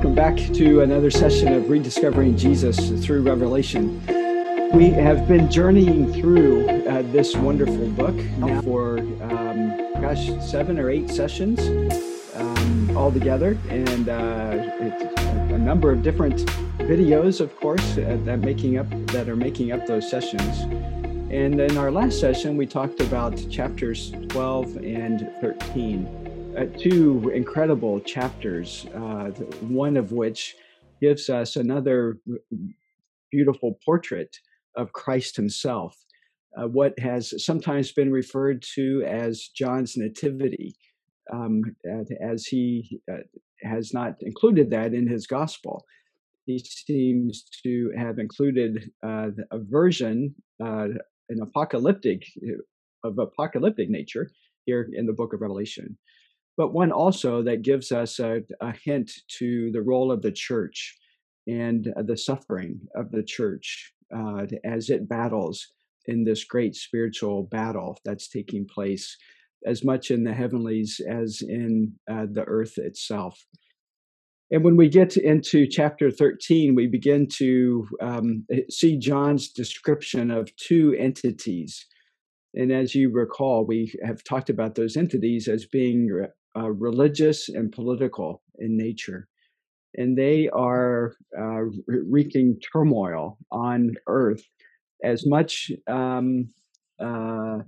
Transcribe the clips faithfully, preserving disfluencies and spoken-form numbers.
welcome back to another session of Rediscovering Jesus through Revelation. We have been journeying through uh, this wonderful book now for, um, gosh, seven or eight sessions um, altogether, and uh, it's a number of different videos, of course, uh, that making up that are making up those sessions. And in our last session, we talked about chapters twelve and thirteen. Uh, two incredible chapters, uh, one of which gives us another beautiful portrait of Christ himself, uh, what has sometimes been referred to as John's nativity, um, as he uh, has not included that in his gospel. He seems to have included uh, a version, uh, an apocalyptic, of apocalyptic nature here in the book of Revelation, but one also that gives us a, a hint to the role of the church and the suffering of the church uh, as it battles in this great spiritual battle that's taking place as much in the heavenlies as in uh, the earth itself. And when we get into chapter thirteen, we begin to um, see John's description of two entities. And as you recall, we have talked about those entities as being uh, religious and political in nature. And they are uh, wreaking turmoil on earth as much um, uh,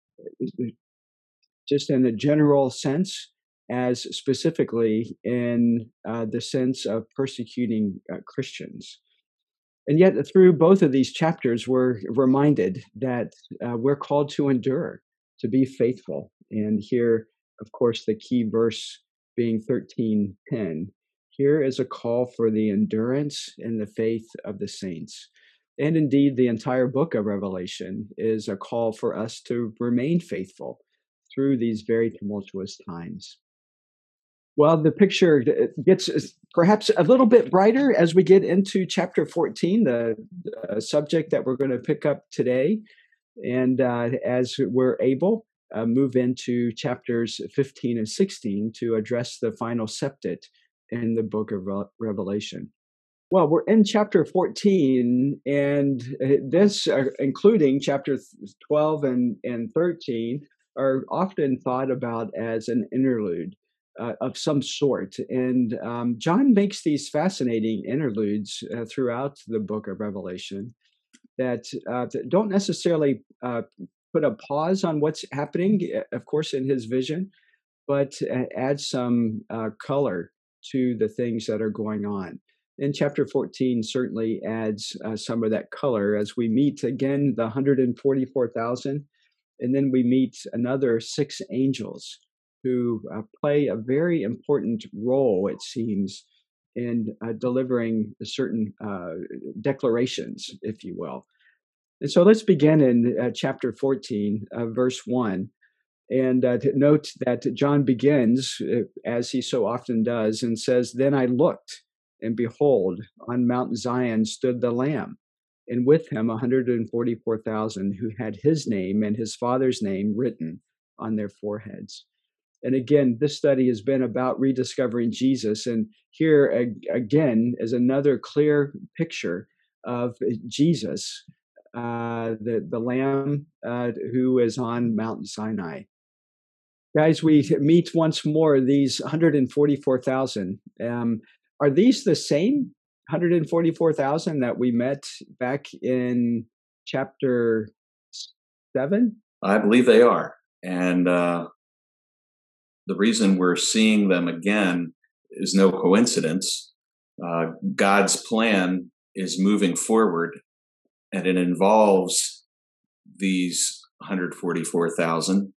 just in a general sense as specifically in uh, the sense of persecuting uh, Christians. And yet, through both of these chapters, we're reminded that uh, we're called to endure, to be faithful. And here, of course, the key verse being thirteen ten. Here is a call for the endurance and the faith of the saints. And indeed, the entire book of Revelation is a call for us to remain faithful through these very tumultuous times. Well, the picture gets perhaps a little bit brighter as we get into chapter fourteen, the, the subject that we're going to pick up today. And uh, as we're able, uh, move into chapters fifteen and sixteen to address the final septet in the book of Re- Revelation. Well, we're in chapter fourteen, and this, uh, including chapter twelve and, and thirteen, are often thought about as an interlude Uh, of some sort. And um, John makes these fascinating interludes uh, throughout the book of Revelation that, uh, that don't necessarily uh, put a pause on what's happening, of course, in his vision, but uh, add some uh, color to the things that are going on. And chapter fourteen certainly adds uh, some of that color as we meet again the one hundred forty-four thousand, and then we meet another six angels who uh, play a very important role, it seems, in uh, delivering certain uh, declarations, if you will. And so let's begin in uh, chapter fourteen, uh, verse one. And uh, to note that John begins, uh, as he so often does, and says, "Then I looked, and behold, on Mount Zion stood the Lamb, and with him one hundred forty-four thousand who had his name and his father's name written on their foreheads." And again, this study has been about rediscovering Jesus. And here again is another clear picture of Jesus, uh, the, the Lamb uh, who is on Mount Sinai. Guys, we meet once more these one hundred forty-four thousand. Um, are these the same one hundred forty-four thousand that we met back in chapter seven? I believe they are. And uh the reason we're seeing them again is no coincidence. Uh, God's plan is moving forward, and it involves these one hundred forty-four thousand.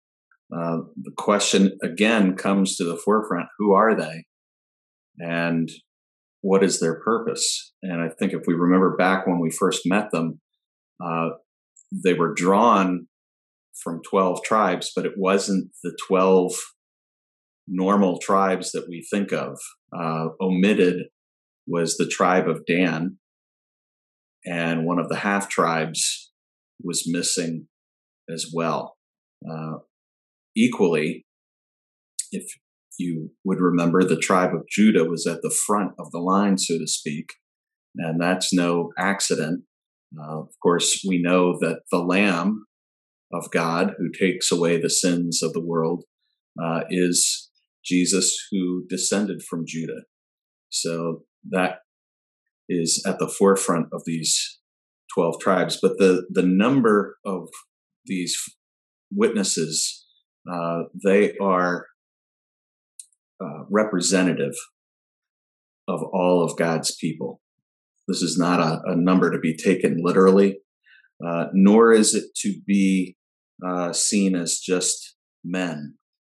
Uh, the question again comes to the forefront: who are they, and what is their purpose? And I think if we remember back when we first met them, uh, they were drawn from twelve tribes, but it wasn't the twelve normal tribes that we think of. Uh, omitted was the tribe of Dan, and one of the half tribes was missing as well. Uh, equally, if you would remember the tribe of Judah was at the front of the line, so to speak, and that's no accident. Uh, of course, we know that the Lamb of God who takes away the sins of the world uh, is Jesus, who descended from Judah. So that is at the forefront of these twelve tribes. But the, the number of these witnesses, uh, they are uh, representative of all of God's people. This is not a, a number to be taken literally, uh, nor is it to be uh, seen as just men,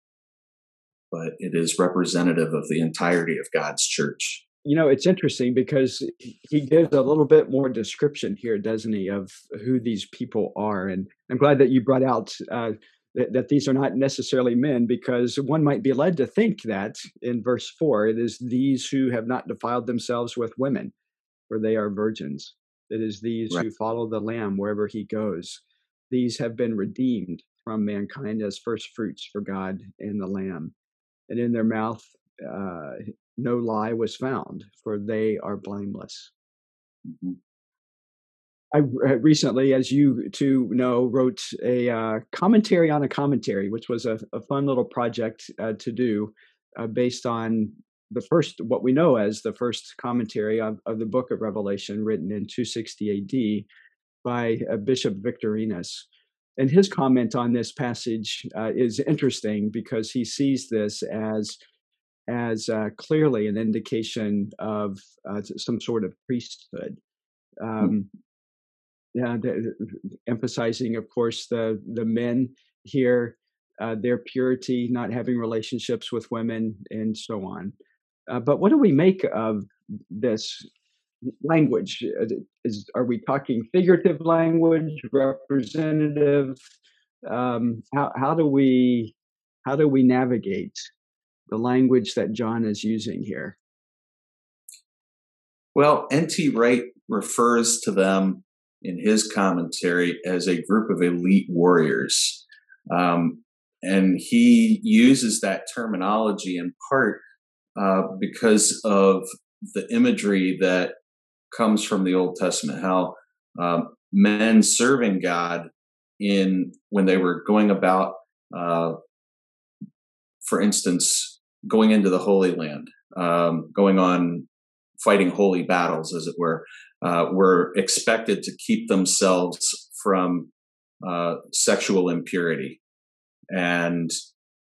but it is representative of the entirety of God's church. You know, it's interesting because he gives a little bit more description here, doesn't he, of who these people are. And I'm glad that you brought out uh, that, that these are not necessarily men, because one might be led to think that in verse four, it is these who have not defiled themselves with women, for they are virgins. It is these right. who follow the Lamb wherever he goes. These have been redeemed from mankind as first fruits for God and the Lamb. And in their mouth, uh, no lie was found, for they are blameless. Mm-hmm. I recently, as you two know, wrote a uh, commentary on a commentary, which was a, a fun little project uh, to do uh, based on the first, what we know as the first commentary of, of the book of Revelation, written in two sixty A D by uh, Bishop Victorinus. And his comment on this passage uh, is interesting because he sees this as as uh, clearly an indication of uh, some sort of priesthood. Um, yeah, the, emphasizing, of course, the the men here, uh, their purity, not having relationships with women, and so on. Uh, but what do we make of this language? Is, are we talking figurative language, representative? Um, how how do we how do we navigate the language that John is using here? Well, N T Wright refers to them in his commentary as a group of elite warriors. Um, and he uses that terminology in part uh, because of the imagery that comes from the Old Testament, how um, men serving God in when they were going about, uh, for instance, going into the Holy Land, um, going on fighting holy battles, as it were, uh, were expected to keep themselves from uh, sexual impurity. And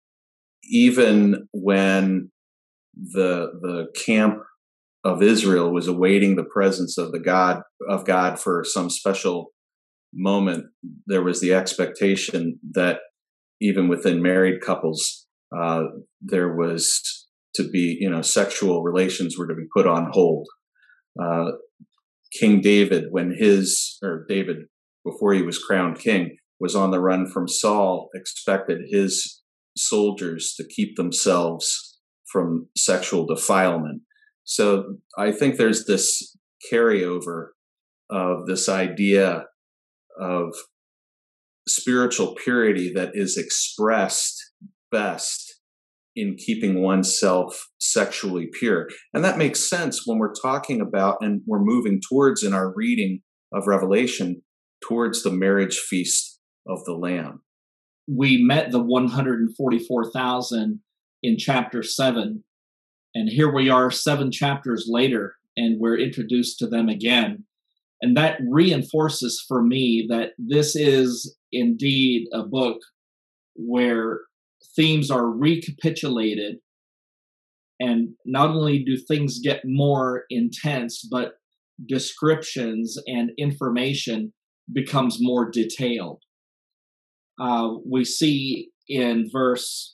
even when the the camp of Israel was awaiting the presence of the God of God for some special moment, there was the expectation that even within married couples, uh, there was to be, you know, sexual relations were to be put on hold. Uh, King David, when his, or David, before he was crowned king, was on the run from Saul, expected his soldiers to keep themselves from sexual defilement. So I think there's this carryover of this idea of spiritual purity that is expressed best in keeping oneself sexually pure. And that makes sense when we're talking about, and we're moving towards in our reading of Revelation, towards the marriage feast of the Lamb. We met the one hundred forty-four thousand in chapter seven, and here we are seven chapters later, and we're introduced to them again. And that reinforces for me that this is indeed a book where themes are recapitulated, and not only do things get more intense, but descriptions and information becomes more detailed. Uh, we see in verse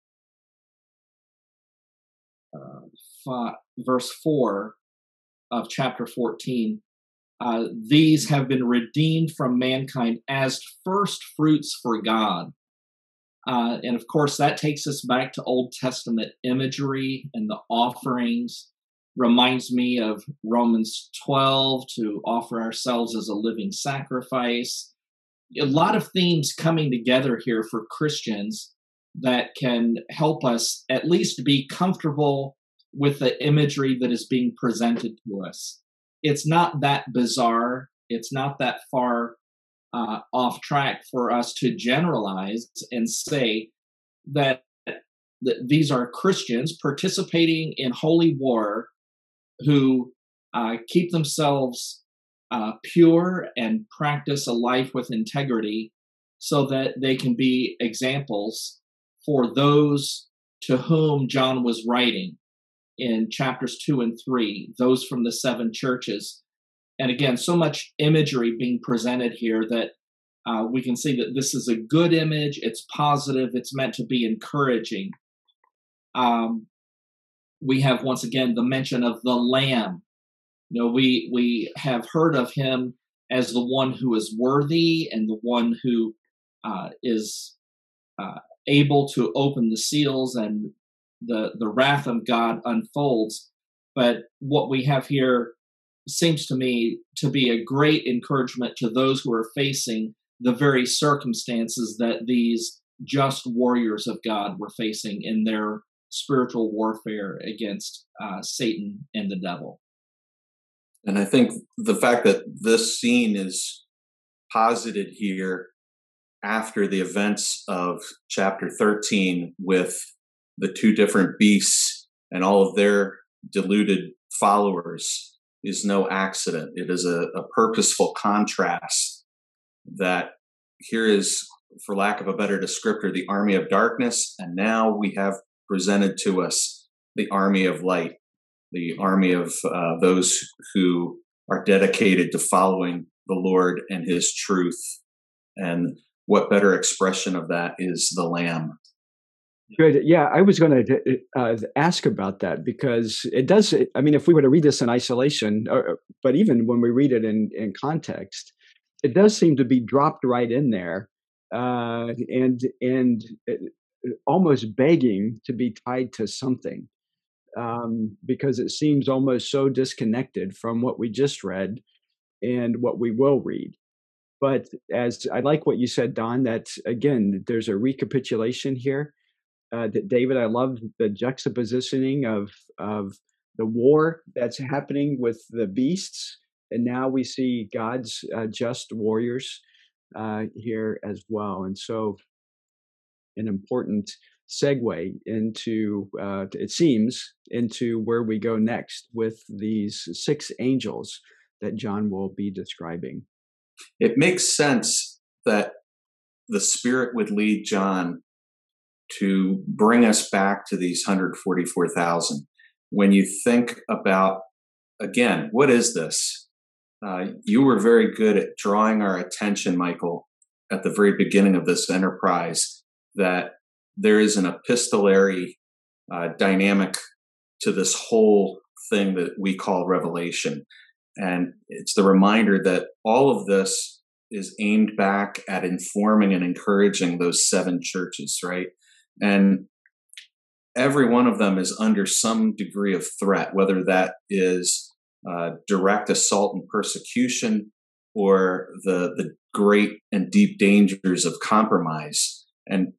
uh, five, verse four of chapter fourteen, uh, these have been redeemed from mankind as first fruits for God. Uh, and of course, that takes us back to Old Testament imagery and the offerings. Reminds me of Romans twelve, to offer ourselves as a living sacrifice. A lot of themes coming together here for Christians that can help us at least be comfortable with the imagery that is being presented to us. It's not that bizarre. It's not that far uh, off track for us to generalize and say that, that these are Christians participating in holy war who uh, keep themselves uh, pure and practice a life with integrity so that they can be examples for those to whom John was writing in chapters two and three, those from the seven churches. And again, so much imagery being presented here that uh, we can see that this is a good image. It's positive. It's meant to be encouraging. Um, we have once again the mention of the Lamb. You know, we we have heard of him as the one who is worthy and the one who uh, is uh, able to open the seals and the the wrath of God unfolds. But what we have here seems to me to be a great encouragement to those who are facing the very circumstances that these just warriors of God were facing in their spiritual warfare against uh, Satan and the devil. And I think the fact that this scene is posited here after the events of chapter thirteen with the two different beasts and all of their deluded followers is no accident. It is a, a purposeful contrast that here is, for lack of a better descriptor, the army of darkness, and now we have presented to us the army of light, the army of uh, those who are dedicated to following the Lord and his truth. And what better expression of that is the Lamb? Good. Yeah, I was going to uh, ask about that because it does. I mean, if we were to read this in isolation, or, but even when we read it in, in context, it does seem to be dropped right in there, uh, and and almost begging to be tied to something, um, because it seems almost so disconnected from what we just read and what we will read. But as I like what you said, Don, that again, there's a recapitulation here. Uh, that David, I love the juxtapositioning of of the war that's happening with the beasts, and now we see God's uh, just warriors uh, here as well. And so, an important segue into uh, it seems into where we go next with these six angels that John will be describing. It makes sense that the Spirit would lead John to bring us back to these one hundred forty-four thousand. When you think about, again, what is this? Uh, you were very good at drawing our attention, Michael, at the very beginning of this enterprise, that there is an epistolary uh, dynamic to this whole thing that we call Revelation. And it's the reminder that all of this is aimed back at informing and encouraging those seven churches, right? And every one of them is under some degree of threat, whether that is uh, direct assault and persecution or the, the great and deep dangers of compromise. And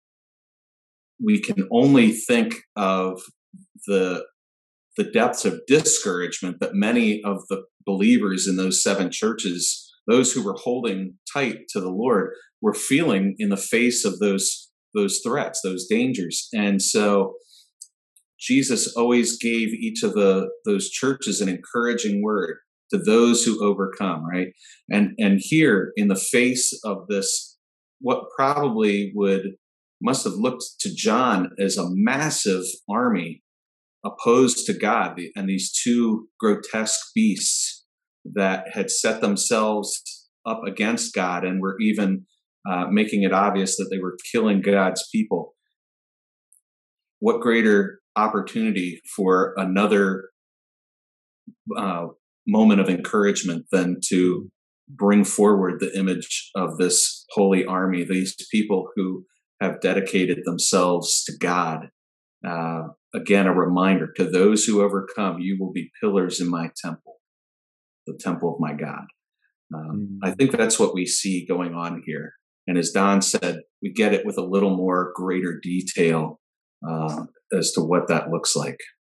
we can only think of the, the depths of discouragement that many of the believers in those seven churches, those who were holding tight to the Lord, were feeling in the face of those those threats, those dangers. And so Jesus always gave each of the those churches an encouraging word to those who overcome, right? And and here, in the face of this, what probably would must have looked to John as a massive army opposed to God, and these two grotesque beasts that had set themselves up against God and were even Uh, making it obvious that they were killing God's people. What greater opportunity for another uh, moment of encouragement than to bring forward the image of this holy army, these people who have dedicated themselves to God. Uh, again, a reminder to those who overcome, you will be pillars in my temple, the temple of my God. Um, mm-hmm. I think that's what we see going on here. And as Don said, we get it with a little more greater detail uh, as to what that looks like.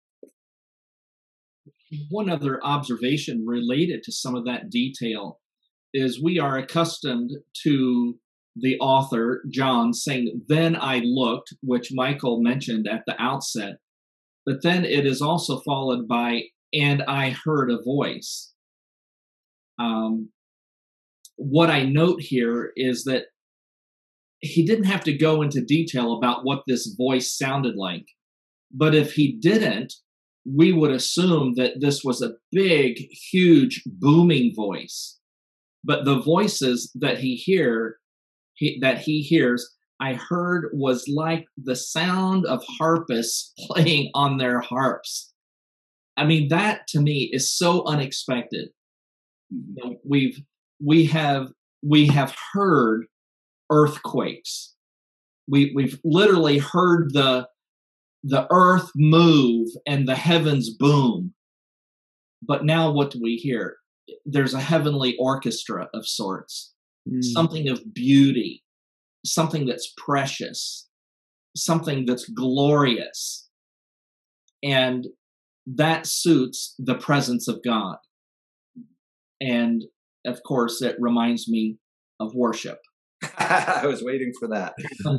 One other observation related to some of that detail is we are accustomed to the author, John, saying, "Then I looked," which Michael mentioned at the outset, but then it is also followed by, "and I heard a voice." Um, what I note here is that he didn't have to go into detail about what this voice sounded like. But if he didn't, we would assume that this was a big, huge, booming voice. But the voices that he hear, he, that he hears, I heard was like the sound of harpists playing on their harps. I mean, that to me is so unexpected. You know, we've we have we have heard earthquakes. We we've literally heard the the earth move and the heavens boom. But now what do we hear? There's a heavenly orchestra of sorts, mm. something of beauty, something that's precious, something that's glorious. And that suits the presence of God. And of course, it reminds me of worship. I was waiting for that.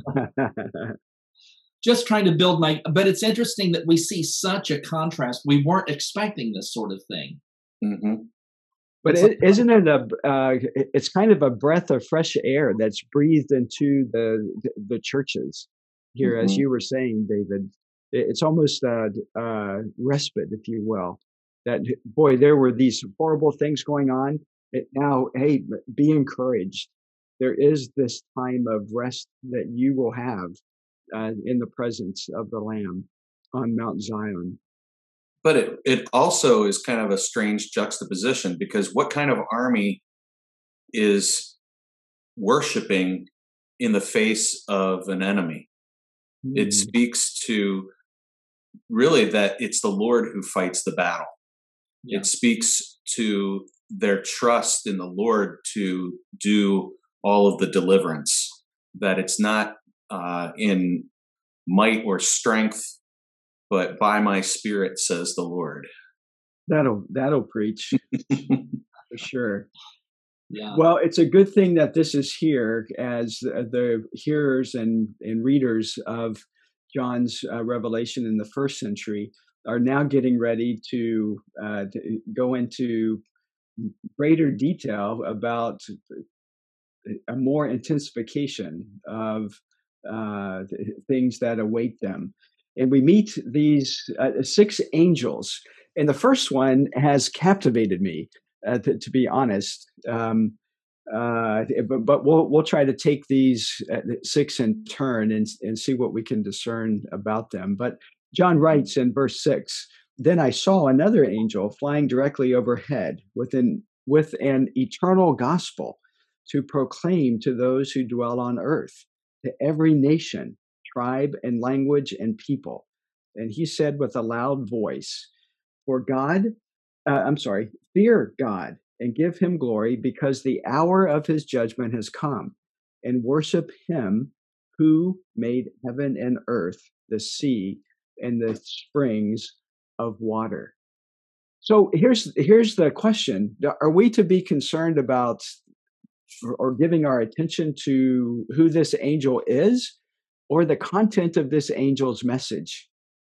Just trying to build my, but it's interesting that we see such a contrast. We weren't expecting this sort of thing. Mm-hmm. But it, isn't it a, uh, it's kind of a breath of fresh air that's breathed into the the churches here, mm-hmm. as you were saying, David. It's almost a, a respite, if you will. That, boy, there were these horrible things going on. It, now, hey, be encouraged. There is this time of rest that you will have uh, in the presence of the Lamb on Mount Zion. But it, it also is kind of a strange juxtaposition, because what kind of army is worshiping in the face of an enemy? Mm. It speaks to really that it's the Lord who fights the battle. Yeah. It speaks to their trust in the Lord to do all of the deliverance, that it's not uh, in might or strength, but by my spirit, says the Lord. That'll that'll preach for sure. Yeah. Well, it's a good thing that this is here, as the hearers and, and readers of John's uh, revelation in the first century are now getting ready to, uh, to go into greater detail about a more intensification of uh, things that await them. And we meet these uh, six angels. And the first one has captivated me, uh, to, to be honest. Um, uh, but, but we'll we'll try to take these uh, six in turn and, and see what we can discern about them. But John writes in verse six, "Then I saw another angel flying directly overhead with an, with an eternal gospel to proclaim to those who dwell on earth, to every nation, tribe and language and people." And he said with a loud voice, "For God, uh, I'm sorry, fear God and give him glory, because the hour of his judgment has come, and worship him who made heaven and earth, the sea, and the springs of water." So here's here's the question. Are we to be concerned about or, or giving our attention to who this angel is, or the content of this angel's message?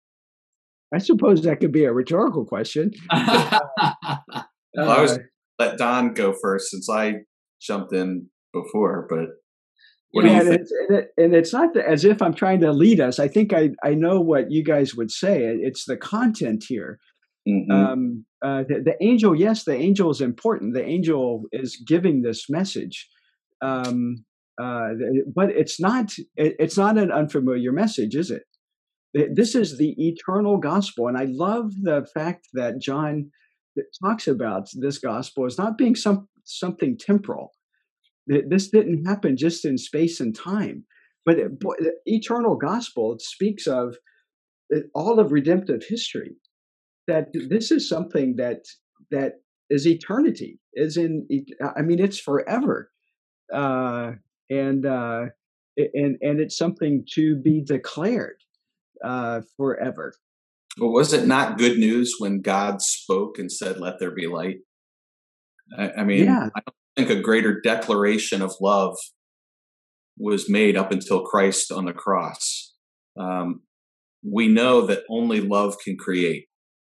I suppose that could be a rhetorical question. uh, well, I was let Don go first since I jumped in before, but what yeah, do you think? And it's, and, it, and it's not the, as if I'm trying to lead us. I think I, I know what you guys would say. It's the content here. Mm-hmm. Um, uh, the, the angel, yes, the angel is important. The angel is giving this message. Um, uh, but it's not, it, it's not an unfamiliar message, is it? This is the eternal gospel. And I love the fact that John talks about this gospel as not being some something temporal. This didn't happen just in space and time, but it, the eternal gospel speaks of all of redemptive history. That this is something that that is eternity, is in. I mean, it's forever, uh, and uh, and and it's something to be declared uh, forever. Well, was it not good news when God spoke and said, "Let there be light"? I, I mean, Yeah, I don't think a greater declaration of love was made up until Christ on the cross. Um, we know that only love can create.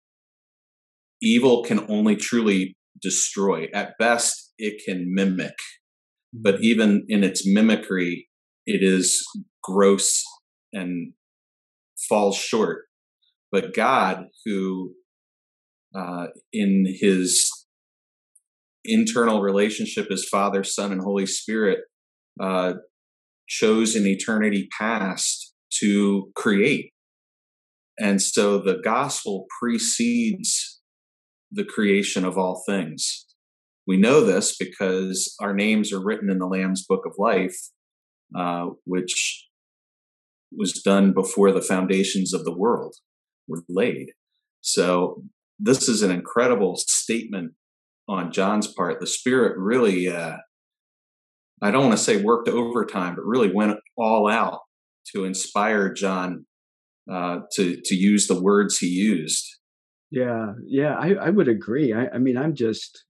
Evil can only truly destroy. At best, it can mimic, but even in its mimicry, it is gross and falls short. But God, who uh, in his internal relationship as Father, Son, and Holy Spirit, uh, chose in eternity past to create. And so the gospel precedes the creation of all things. We know this because our names are written in the Lamb's Book of Life, uh, which was done before the foundations of the world were laid. So this is an incredible statement on John's part. The Spirit really, uh, I don't want to say worked overtime, but really went all out to inspire John uh, to to use the words he used. yeah, yeah. I, I would agree. I, I mean, I'm just,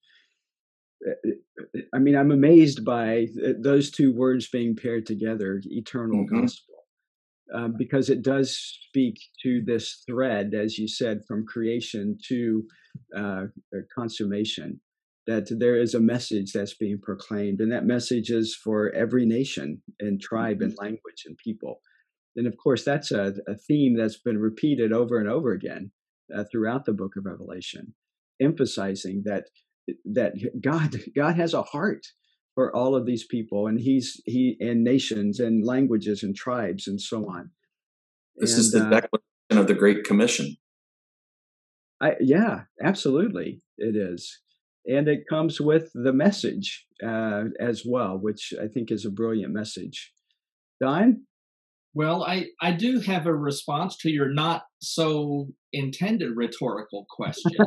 I mean, I'm amazed by those two words being paired together, eternal Mm-hmm. gospel, um, because it does speak to this thread, as you said, from creation to uh, consummation, that there is a message that's being proclaimed, and that message is for every nation and tribe Mm-hmm. and language and people. And of course, that's a, a theme that's been repeated over and over again uh, throughout the book of Revelation, emphasizing that that God God has a heart for all of these people, and He's He and nations and languages and tribes and so on. This is And the uh, declaration of the Great Commission. I, yeah, absolutely, it is, and it comes with the message uh, as well, which I think is a brilliant message. Don? Well, I, I do have a response to your not so intended rhetorical question.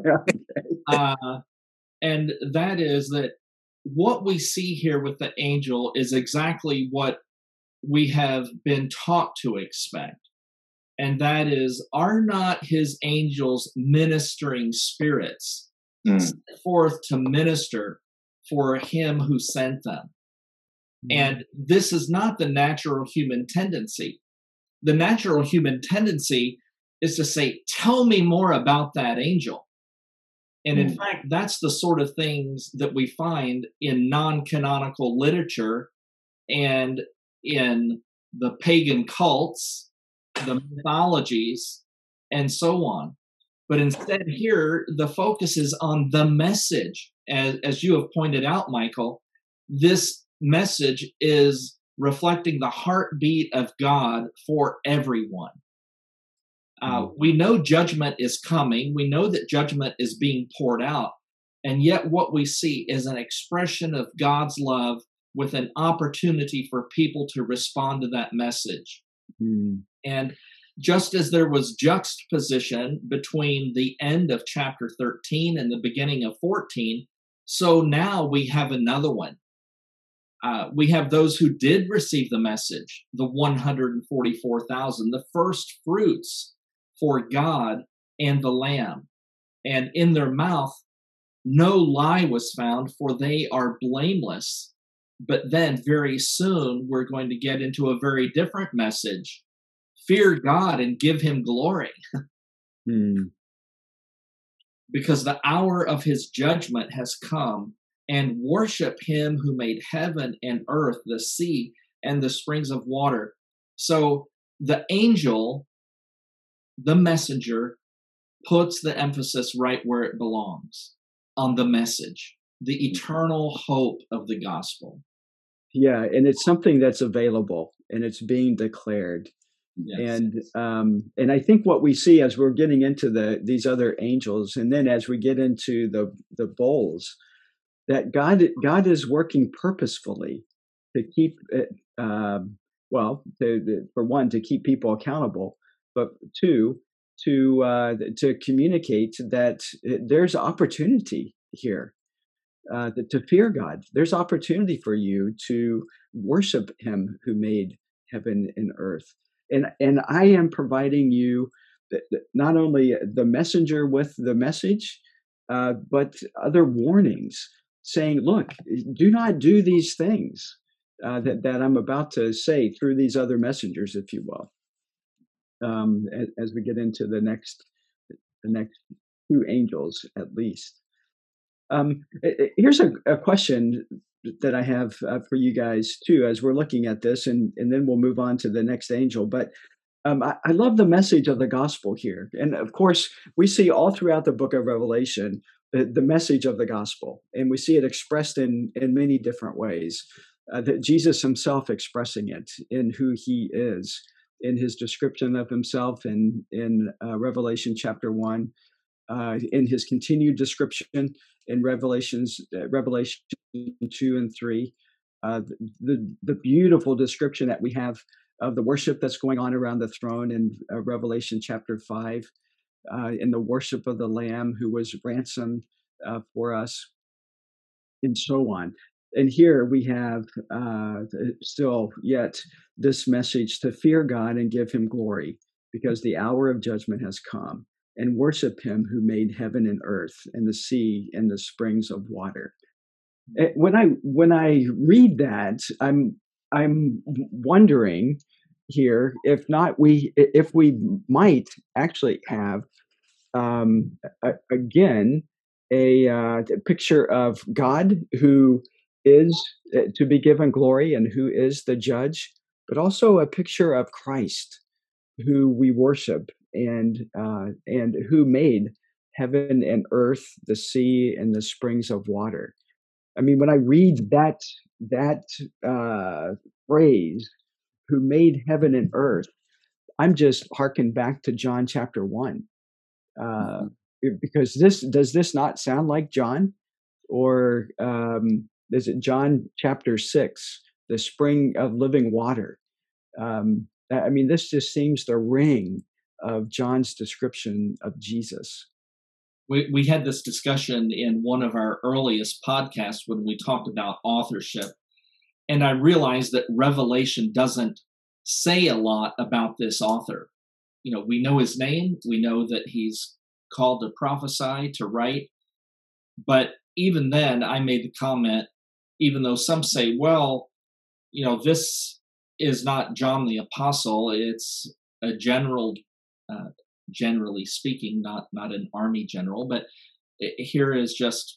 Uh, and that is that what we see here with the angel is exactly what we have been taught to expect. And that is, are not his angels ministering spirits Mm. sent forth to minister for him who sent them? And this is not the natural human tendency. The natural human tendency is to say, tell me more about that angel. And in Mm. fact, that's the sort of things that we find in non-canonical literature and in the pagan cults, the mythologies, and so on. But instead here, the focus is on the message. As, as you have pointed out, Michael, this message is reflecting the heartbeat of God for everyone. Uh, we know judgment is coming. We know that judgment is being poured out. And yet what we see is an expression of God's love with an opportunity for people to respond to that message. Mm. And just as there was juxtaposition between the end of chapter thirteen and the beginning of fourteen, so now we have another one. Uh, we have those who did receive the message, the one hundred forty-four thousand, the first fruits for God and the Lamb. And in their mouth, no lie was found, for they are blameless. But then very soon, we're going to get into a very different message. Fear God and give him glory. Mm. Because the hour of his judgment has come, and worship him who made heaven and earth, the sea, and the springs of water. So the angel, the messenger, puts the emphasis right where it belongs, on the message, the eternal hope of the gospel. Yeah, and it's something that's available and it's being declared. Yes. And um, and I think what we see as we're getting into the these other angels, and then as we get into the the bowls, that God God is working purposefully to keep it, um, well, to, to, for one, to keep people accountable, but two, to uh, to communicate that there's opportunity here. uh, to, to fear God. There's opportunity for you to worship Him who made heaven and earth. And, and I am providing you the, the, not only the messenger with the message, uh, but other warnings saying, look, do not do these things uh, that, that I'm about to say through these other messengers, if you will, um, as, as we get into the next, the next two angels at least. Um, here's a, a question that I have uh, for you guys too, as we're looking at this, and, and then we'll move on to the next angel. But um, I, I love the message of the gospel here. And of course, we see all throughout the book of Revelation, the, the message of the gospel, and we see it expressed in, in many different ways, uh, that Jesus himself expressing it in who he is, in his description of himself in, in uh, Revelation chapter one, uh, in his continued description in Revelations, uh, Revelation two and three, uh, the the beautiful description that we have of the worship that's going on around the throne in uh, Revelation chapter five, uh, in the worship of the Lamb who was ransomed uh, for us, and so on. And here we have uh, still yet this message to fear God and give him glory, because the hour of judgment has come, and worship him who made heaven and earth and the sea and the springs of water. When I when I read that, I'm I'm wondering here if not we if we might actually have um, a, again a, uh, a picture of God who is uh, to be given glory and who is the judge, but also a picture of Christ who we worship and uh, and who made heaven and earth, the sea and the springs of water. I mean, when I read that that uh, phrase, "who made heaven and earth," I'm just harking back to John chapter one, uh, because this does this not sound like John, or um, is it John chapter six, the spring of living water? Um, I mean, this just seems the ring of John's description of Jesus. We, we had this discussion in one of our earliest podcasts when we talked about authorship. And I realized that Revelation doesn't say a lot about this author. You know, we know his name. We know that he's called to prophesy, to write. But even then, I made the comment, even though some say, well, you know, this is not John the Apostle. It's a general, uh, generally speaking, not not an army general, but here is just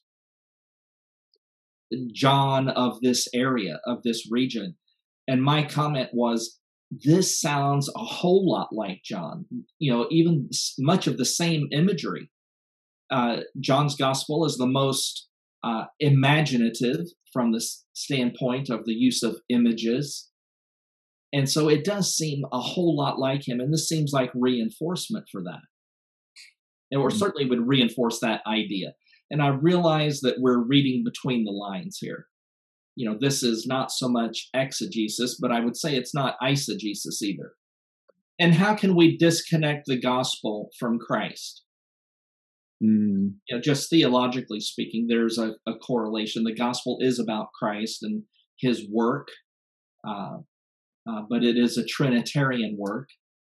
John of this area, of this region. And my comment was, this sounds a whole lot like John. You know, even much of the same imagery. Uh, John's gospel is the most uh, imaginative from the standpoint of the use of images. And so it does seem a whole lot like him. And this seems like reinforcement for that. And or certainly would reinforce that idea. And I realize that we're reading between the lines here. You know, this is not so much exegesis, but I would say it's not eisegesis either. And how can we disconnect the gospel from Christ? Mm. You know, just theologically speaking, there's a, a correlation. The gospel is about Christ and his work. Uh, Uh, but it is a Trinitarian work.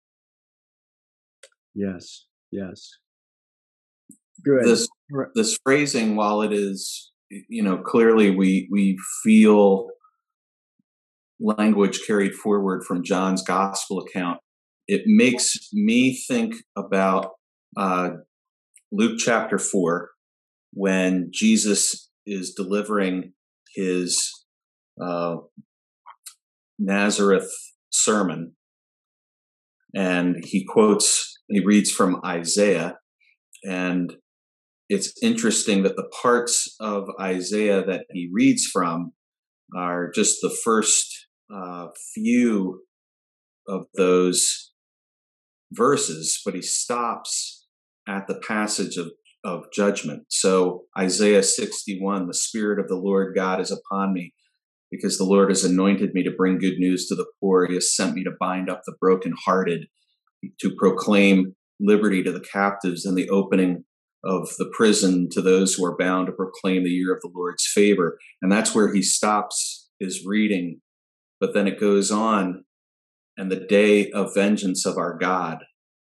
Yes, yes. Good. This this phrasing, while it is, you know, clearly we we feel language carried forward from John's gospel account, it makes me think about uh, Luke chapter four, when Jesus is delivering his uh, Nazareth sermon, and he quotes, he reads from Isaiah, and it's interesting that the parts of Isaiah that he reads from are just the first uh, few of those verses, but he stops at the passage of, of judgment. So Isaiah sixty-one, the Spirit of the Lord God is upon me, because the Lord has anointed me to bring good news to the poor. He has sent me to bind up the brokenhearted, to proclaim liberty to the captives and the opening of the prison to those who are bound to proclaim the year of the Lord's favor. And that's where he stops his reading. But then it goes on, and the day of vengeance of our God.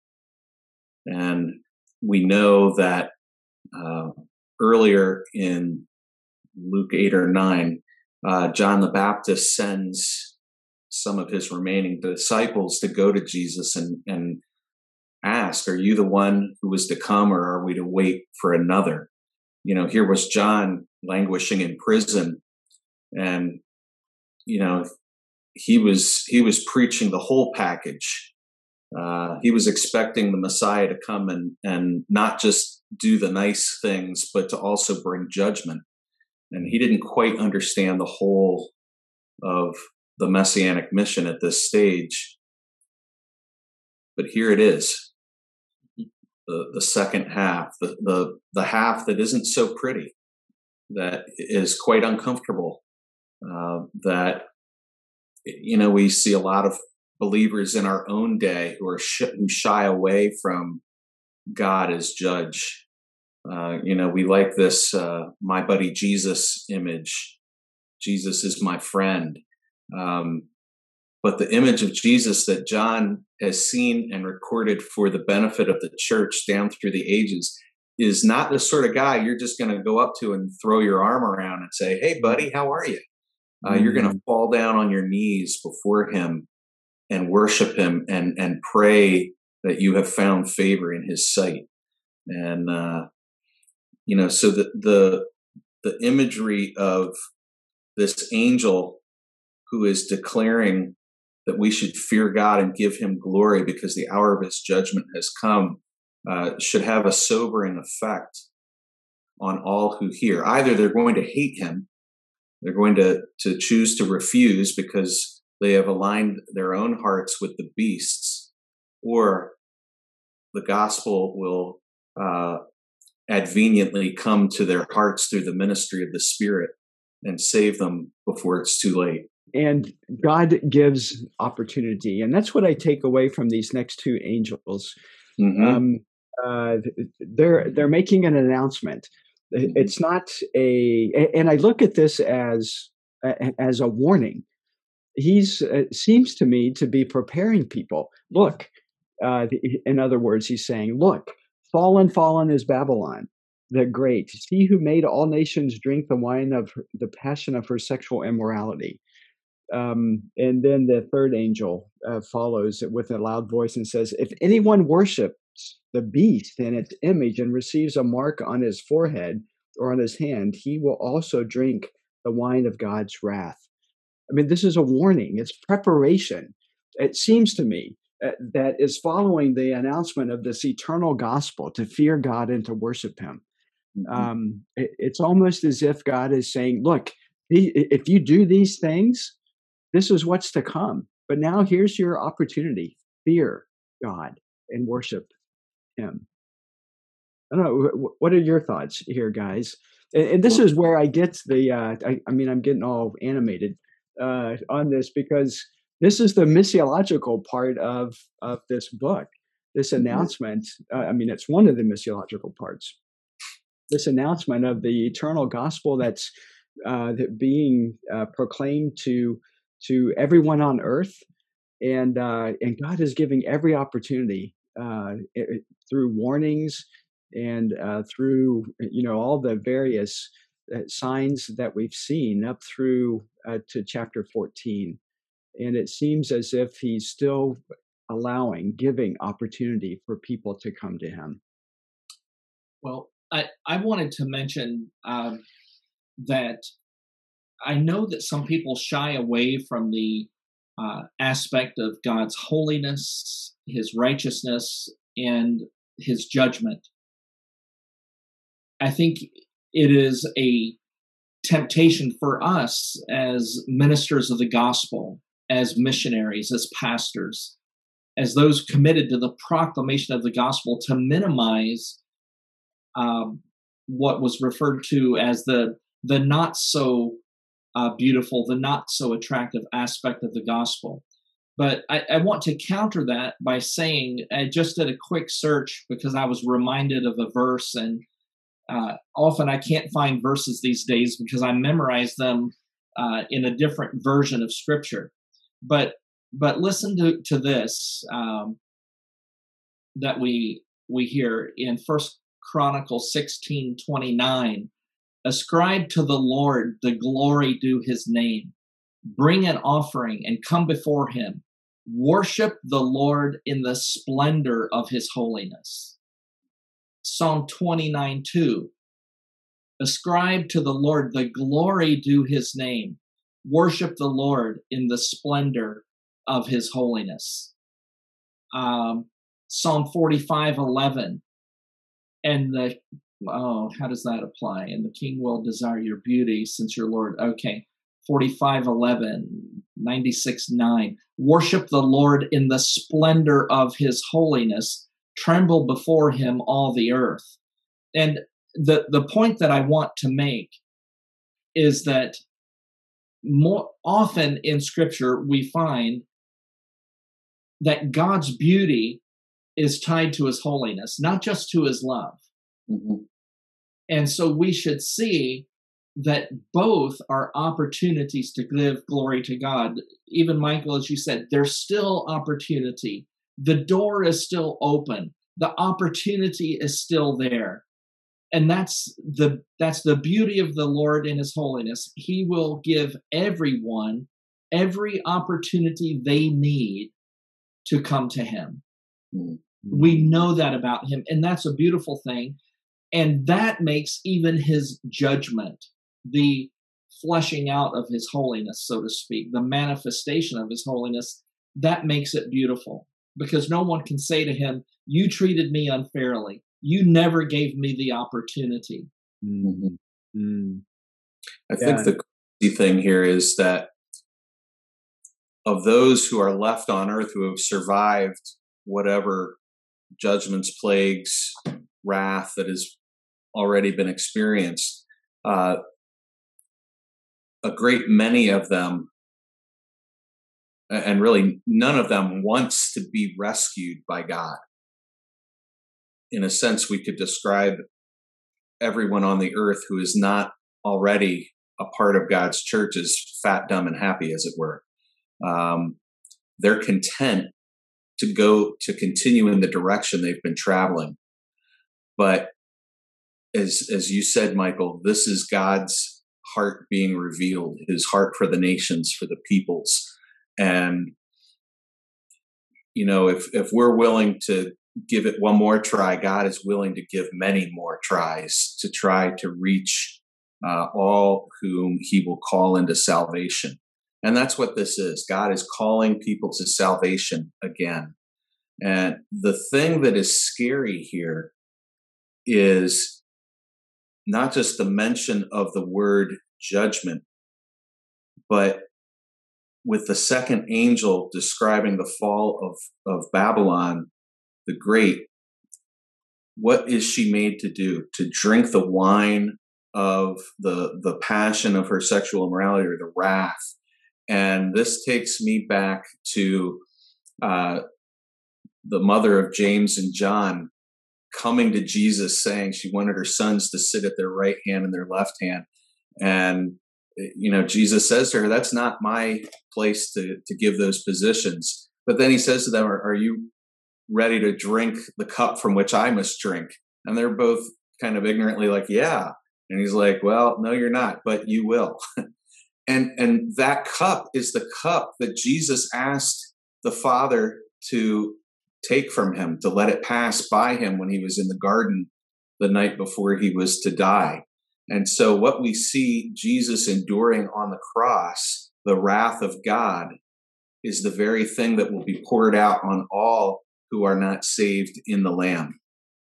And we know that uh, earlier in Luke eight or nine, uh, John the Baptist sends some of his remaining disciples to go to Jesus and, and ask, are you the one who was to come, or are we to wait for another? You know, here was John languishing in prison, and, you know, he was, he was preaching the whole package. Uh, he was expecting the Messiah to come and, and not just do the nice things, but to also bring judgment. And he didn't quite understand the whole of the messianic mission at this stage. But here it is, the, the second half, the, the, the half that isn't so pretty, that is quite uncomfortable, uh, that, you know, we see a lot of believers in our own day who are sh- who shy away from God as judge. Uh, you know, we like this uh, my buddy Jesus image. Jesus is my friend. Um, but the image of Jesus that John has seen and recorded for the benefit of the church down through the ages is not the sort of guy you're just going to go up to and throw your arm around and say, hey, buddy, how are you? Uh, mm-hmm. You're going to fall down on your knees before him and worship him and, and pray that you have found favor in his sight. And, uh, you know, so the, the, the imagery of this angel who is declaring that we should fear God and give him glory because the hour of his judgment has come, uh, should have a sobering effect on all who hear. Either they're going to hate him, they're going to, to choose to refuse because they have aligned their own hearts with the beasts, or the gospel will uh, adveniently come to their hearts through the ministry of the Spirit and save them before it's too late. And God gives opportunity. And that's what I take away from these next two angels. Mm-hmm. Um, uh, they're, they're making an announcement. Mm-hmm. It's not a, and I look at this as, as a warning. He's, uh, seems to me to be preparing people. Look, uh, in other words, he's saying, look, fallen, fallen is Babylon the Great. She who made all nations drink the wine of her, the passion of her sexual immorality. Um, and then the third angel uh, follows with a loud voice and says, if anyone worships the beast and its image and receives a mark on his forehead or on his hand, he will also drink the wine of God's wrath. I mean, this is a warning. It's preparation. It seems to me uh, that is following the announcement of this eternal gospel to fear God and to worship him. Mm-hmm. Um, it, it's almost as if God is saying, look, if you do these things, this is what's to come. But now here's your opportunity. Fear God and worship him. I don't know. What are your thoughts here, guys? And, and this is where I get the, uh, I, I mean, I'm getting all animated uh, on this because this is the missiological part of, of this book. This announcement, uh, I mean, it's one of the missiological parts. This announcement of the eternal gospel that's uh, that being uh, proclaimed to to everyone on earth, and uh, and God is giving every opportunity uh, it, through warnings and uh, through you know all the various uh, signs that we've seen up through uh, to chapter fourteen, and it seems as if He's still allowing, giving opportunity for people to come to Him. Well, I I wanted to mention um, that. I know that some people shy away from the uh, aspect of God's holiness, his righteousness, and his judgment. I think it is a temptation for us as ministers of the gospel, as missionaries, as pastors, as those committed to the proclamation of the gospel, to minimize um, what was referred to as the the not so Uh, beautiful, the not so attractive aspect of the gospel. But I, I want to counter that by saying, I just did a quick search because I was reminded of a verse, and uh, often I can't find verses these days because I memorize them uh, in a different version of Scripture. But but listen to to this um, that we we hear in First Chronicles sixteen twenty nine. Ascribe to the Lord the glory due His name. Bring an offering and come before Him. Worship the Lord in the splendor of His holiness. Psalm twenty-nine two. Ascribe to the Lord the glory due His name. Worship the Lord in the splendor of His holiness. Um, Psalm forty-five eleven. And the, oh, how does that apply? And the king will desire your beauty since your Lord. Okay. forty-five eleven, ninety-six nine. Worship the Lord in the splendor of His holiness. Tremble before Him, all the earth. And the, the point that I want to make is that more often in Scripture, we find that God's beauty is tied to His holiness, not just to His love. Mm-hmm. And so we should see that both are opportunities to give glory to God. Even Michael, as you said, there's still opportunity. The door is still open. The opportunity is still there. And that's the that's the beauty of the Lord in His holiness. He will give everyone every opportunity they need to come to Him. Mm-hmm. We know that about Him, and that's a beautiful thing. And that makes even His judgment, the fleshing out of His holiness, so to speak, the manifestation of His holiness, that makes it beautiful. Because no one can say to Him, you treated me unfairly. You never gave me the opportunity. Mm-hmm. Mm. I yeah. think the crazy thing here is that of those who are left on earth who have survived whatever judgments, plagues, wrath that has already been experienced, uh, a great many of them, and really none of them, wants to be rescued by God. In a sense, we could describe everyone on the earth who is not already a part of God's church as fat, dumb, and happy, as it were. Um, they're content to go to continue in the direction they've been traveling. But as as you said, Michael, this is God's heart being revealed, His heart for the nations, for the peoples. And, you know, if if we're willing to give it one more try, God is willing to give many more tries to try to reach uh, all whom He will call into salvation. And that's what this is. God is calling people to salvation again. And the thing that is scary here is not just the mention of the word judgment, but with the second angel describing the fall of, of Babylon the Great, what is she made to do? To drink the wine of the, the passion of her sexual immorality, or the wrath. And this takes me back to uh, the mother of James and John coming to Jesus saying she wanted her sons to sit at their right hand and their left hand. And, you know, Jesus says to her, that's not my place to, to give those positions. But then He says to them, are, are you ready to drink the cup from which I must drink? And they're both kind of ignorantly like, yeah. And He's like, well, no, you're not, but you will. and and that cup is the cup that Jesus asked the Father to take from Him, to let it pass by Him when He was in the garden the night before He was to die. And so what we see Jesus enduring on the cross, the wrath of God, is the very thing that will be poured out on all who are not saved in the Lamb.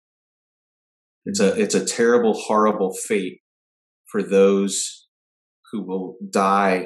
It's a, it's a terrible, horrible fate for those who will die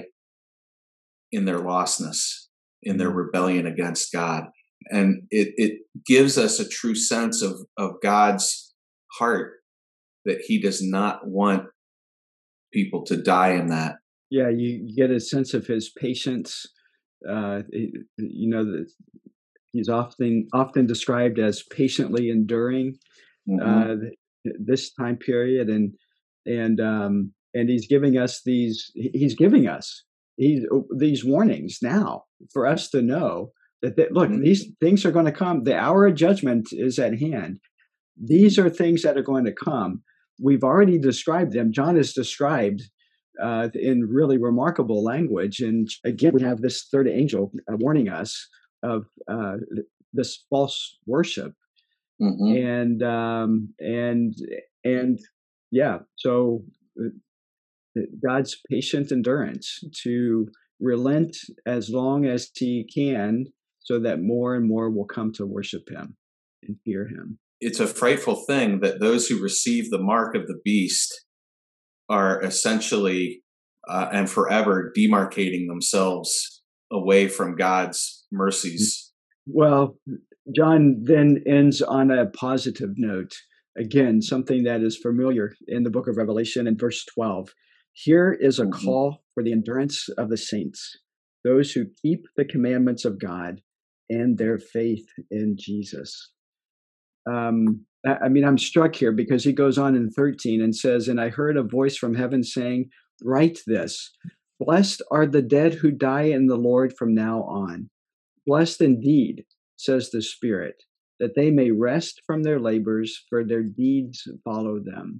in their lostness, in their rebellion against God. And it, it gives us a true sense of, of God's heart, that He does not want people to die in that. Yeah, you, you get a sense of His patience. Uh, you know, that He's often often described as patiently enduring. Mm-hmm. Uh, this time period, and and um, and he's giving us these. He's giving us these these warnings now for us to know that they, look, Mhm. these things are going to come. The hour of judgment is at hand. These are things that are going to come. We've already described them. John has described uh, in really remarkable language. And again, we have this third angel uh, warning us of uh, this false worship, Mhm. and um, and and yeah. So uh, God's patient endurance to relent as long as He can, so that more and more will come to worship Him and fear Him. It's a frightful thing that those who receive the mark of the beast are essentially uh, and forever demarcating themselves away from God's mercies. Well, John then ends on a positive note. Again, something that is familiar in the book of Revelation in verse twelve. Here is a Mhm. call for the endurance of the saints, those who keep the commandments of God and their faith in Jesus. Um, I, I mean, I'm struck here because he goes on in thirteen and says, "And I heard a voice from heaven saying, 'Write this, blessed are the dead who die in the Lord from now on. Blessed indeed, says the Spirit, that they may rest from their labors, for their deeds follow them.'"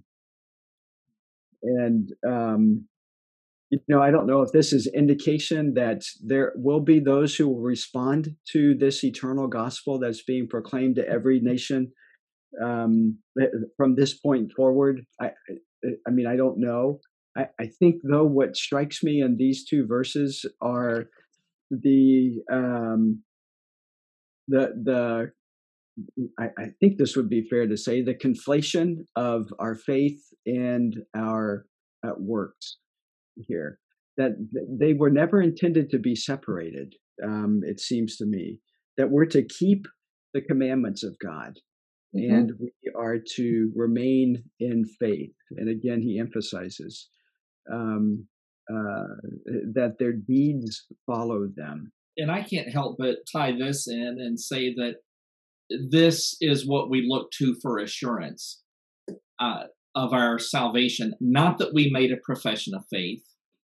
And um, you know, I don't know if this is indication that there will be those who will respond to this eternal gospel that's being proclaimed to every nation um, from this point forward. I, I mean, I don't know. I, I think though, what strikes me in these two verses are the um, the the. I, I think this would be fair to say the conflation of our faith and our uh, works here. That they were never intended to be separated. Um, it seems to me that we're to keep the commandments of God, Mhm. and we are to remain in faith. And again, he emphasizes um, uh, that their deeds follow them. And I can't help but tie this in and say that this is what we look to for assurance uh, of our salvation. Not that we made a profession of faith,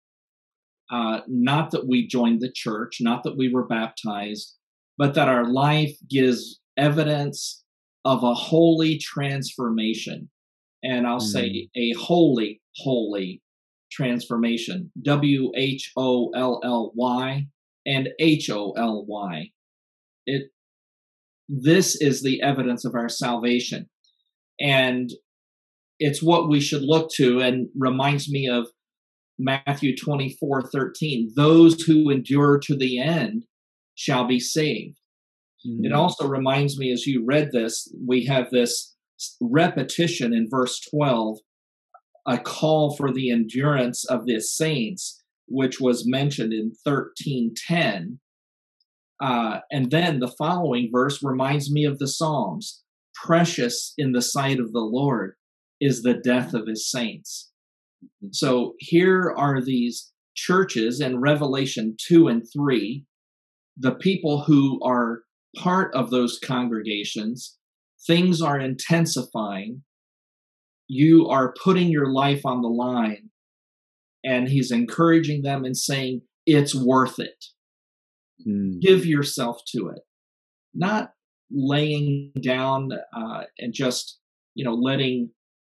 uh, not that we joined the church, not that we were baptized, but that our life gives evidence of a holy transformation. And I'll Mm. say a holy, holy transformation. W H O L L Y and H O L Y. It This is the evidence of our salvation. And it's what we should look to, and reminds me of Matthew twenty-four thirteen. Those who endure to the end shall be saved. Mm. It also reminds me, as you read this, we have this repetition in verse twelve, a call for the endurance of the saints, which was mentioned in thirteen ten. Uh, and then the following verse reminds me of the Psalms. Precious in the sight of the Lord is the death of his saints. So here are these churches in Revelation two and three, the people who are part of those congregations. Things are intensifying. You are putting your life on the line. And he's encouraging them and saying, it's worth it. Mm. Give yourself to it. Not laying down uh, and just, you know, letting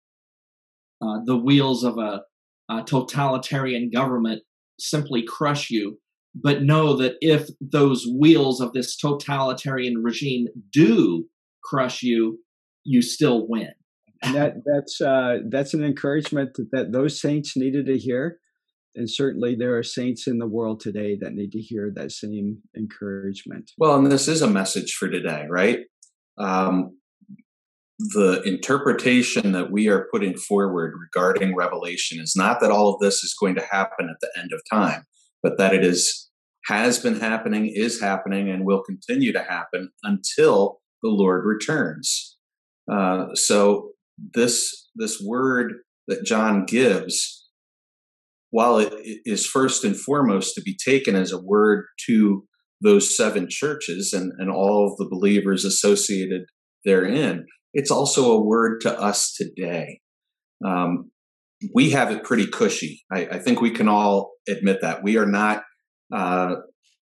uh, the wheels of a, a totalitarian government simply crush you. But know that if those wheels of this totalitarian regime do crush you, you still win. And that that's uh, that's an encouragement that, that those saints needed to hear. And certainly there are saints in the world today that need to hear that same encouragement. Well, and this is a message for today, right? Um, the interpretation that we are putting forward regarding Revelation is not that all of this is going to happen at the end of time, but that it is has been happening, is happening, and will continue to happen until the Lord returns. Uh, so this this word that John gives, while it is first and foremost to be taken as a word to those seven churches and, and all of the believers associated therein, it's also a word to us today. Um, we have it pretty cushy. I, I think we can all admit that. We are not uh,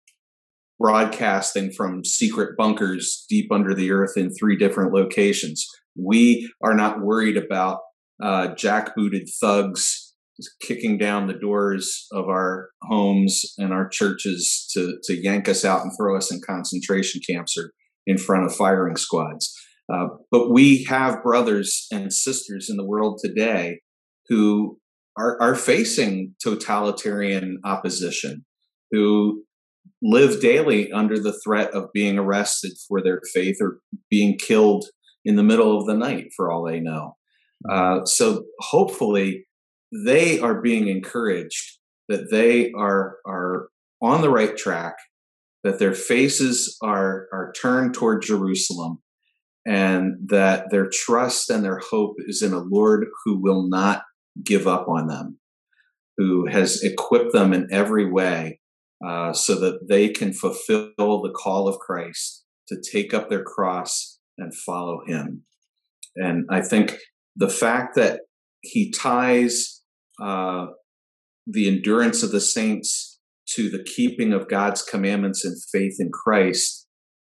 broadcasting from secret bunkers deep under the earth in three different locations. We are not worried about uh, jackbooted thugs kicking down the doors of our homes and our churches to, to yank us out and throw us in concentration camps or in front of firing squads. Uh, but we have brothers and sisters in the world today who are, are facing totalitarian opposition, who live daily under the threat of being arrested for their faith or being killed in the middle of the night, for all they know. Uh, so hopefully they are being encouraged that they are are on the right track, that their faces are are turned toward Jerusalem, and that their trust and their hope is in a Lord who will not give up on them, who has equipped them in every way uh, so that they can fulfill the call of Christ to take up their cross and follow him. And I think the fact that he ties uh, the endurance of the saints to the keeping of God's commandments and faith in Christ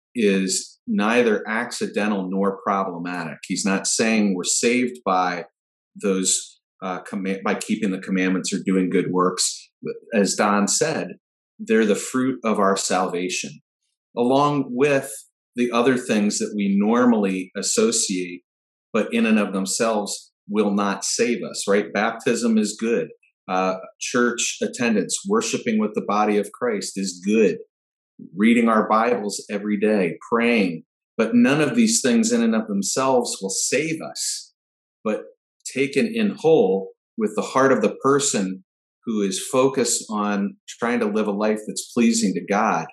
is neither accidental nor problematic. He's not saying we're saved by those uh, comm- by keeping the commandments or doing good works. As Don said, they're the fruit of our salvation, along with the other things that we normally associate, but in and of themselves will not save us, right? Baptism is good. Uh, church attendance, worshiping with the body of Christ is good. Reading our Bibles every day, praying, but none of these things in and of themselves will save us. But taken in whole with the heart of the person who is focused on trying to live a life that's pleasing to God,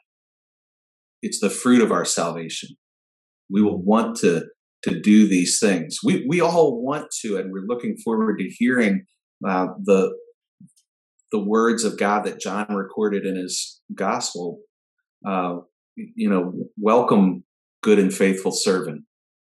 it's the fruit of our salvation. We will want to, to do these things. We, we all want to, and we're looking forward to hearing uh, the, the words of God that John recorded in his gospel. Uh, you know, welcome, good and faithful servant.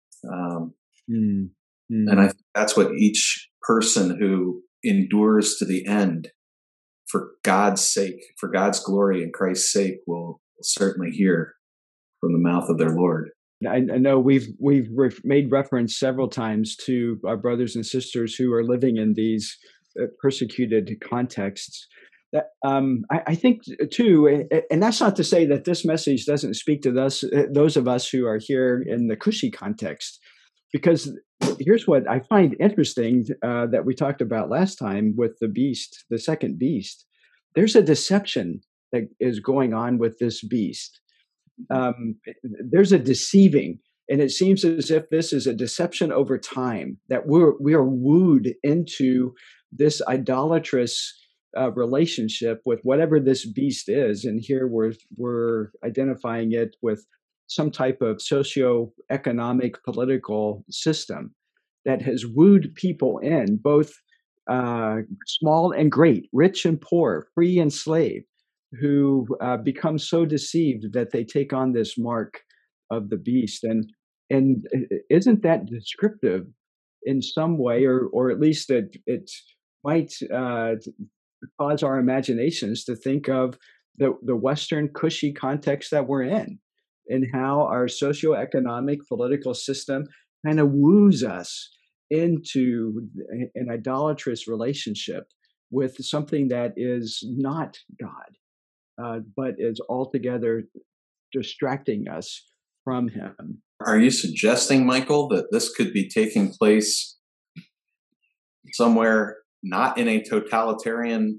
Um, mm, mm. And I think that's what each person who endures to the end for God's sake, for God's glory and Christ's sake, will, will certainly hear from the mouth of their Lord. I, I know we've we've re- made reference several times to our brothers and sisters who are living in these uh, persecuted contexts. That, um, I, I think too, and that's not to say that this message doesn't speak to those those of us who are here in the cushy context, because here's what I find interesting uh, that we talked about last time with the beast, the second beast. There's a deception that is going on with this beast. Um, there's a deceiving, and it seems as if this is a deception over time, that we're we are wooed into this idolatrous uh, relationship with whatever this beast is, and here we're we're identifying it with some type of socio-economic political system that has wooed people in, both uh, small and great, rich and poor, free and slave, who uh, become so deceived that they take on this mark of the beast. And and isn't that descriptive in some way, or or at least it it might uh, cause our imaginations to think of the the Western cushy context that we're in, and how our socioeconomic political system kind of woos us into an idolatrous relationship with something that is not God. Uh, but is altogether distracting us from him. Are you suggesting, Michael, that this could be taking place somewhere not in a totalitarian,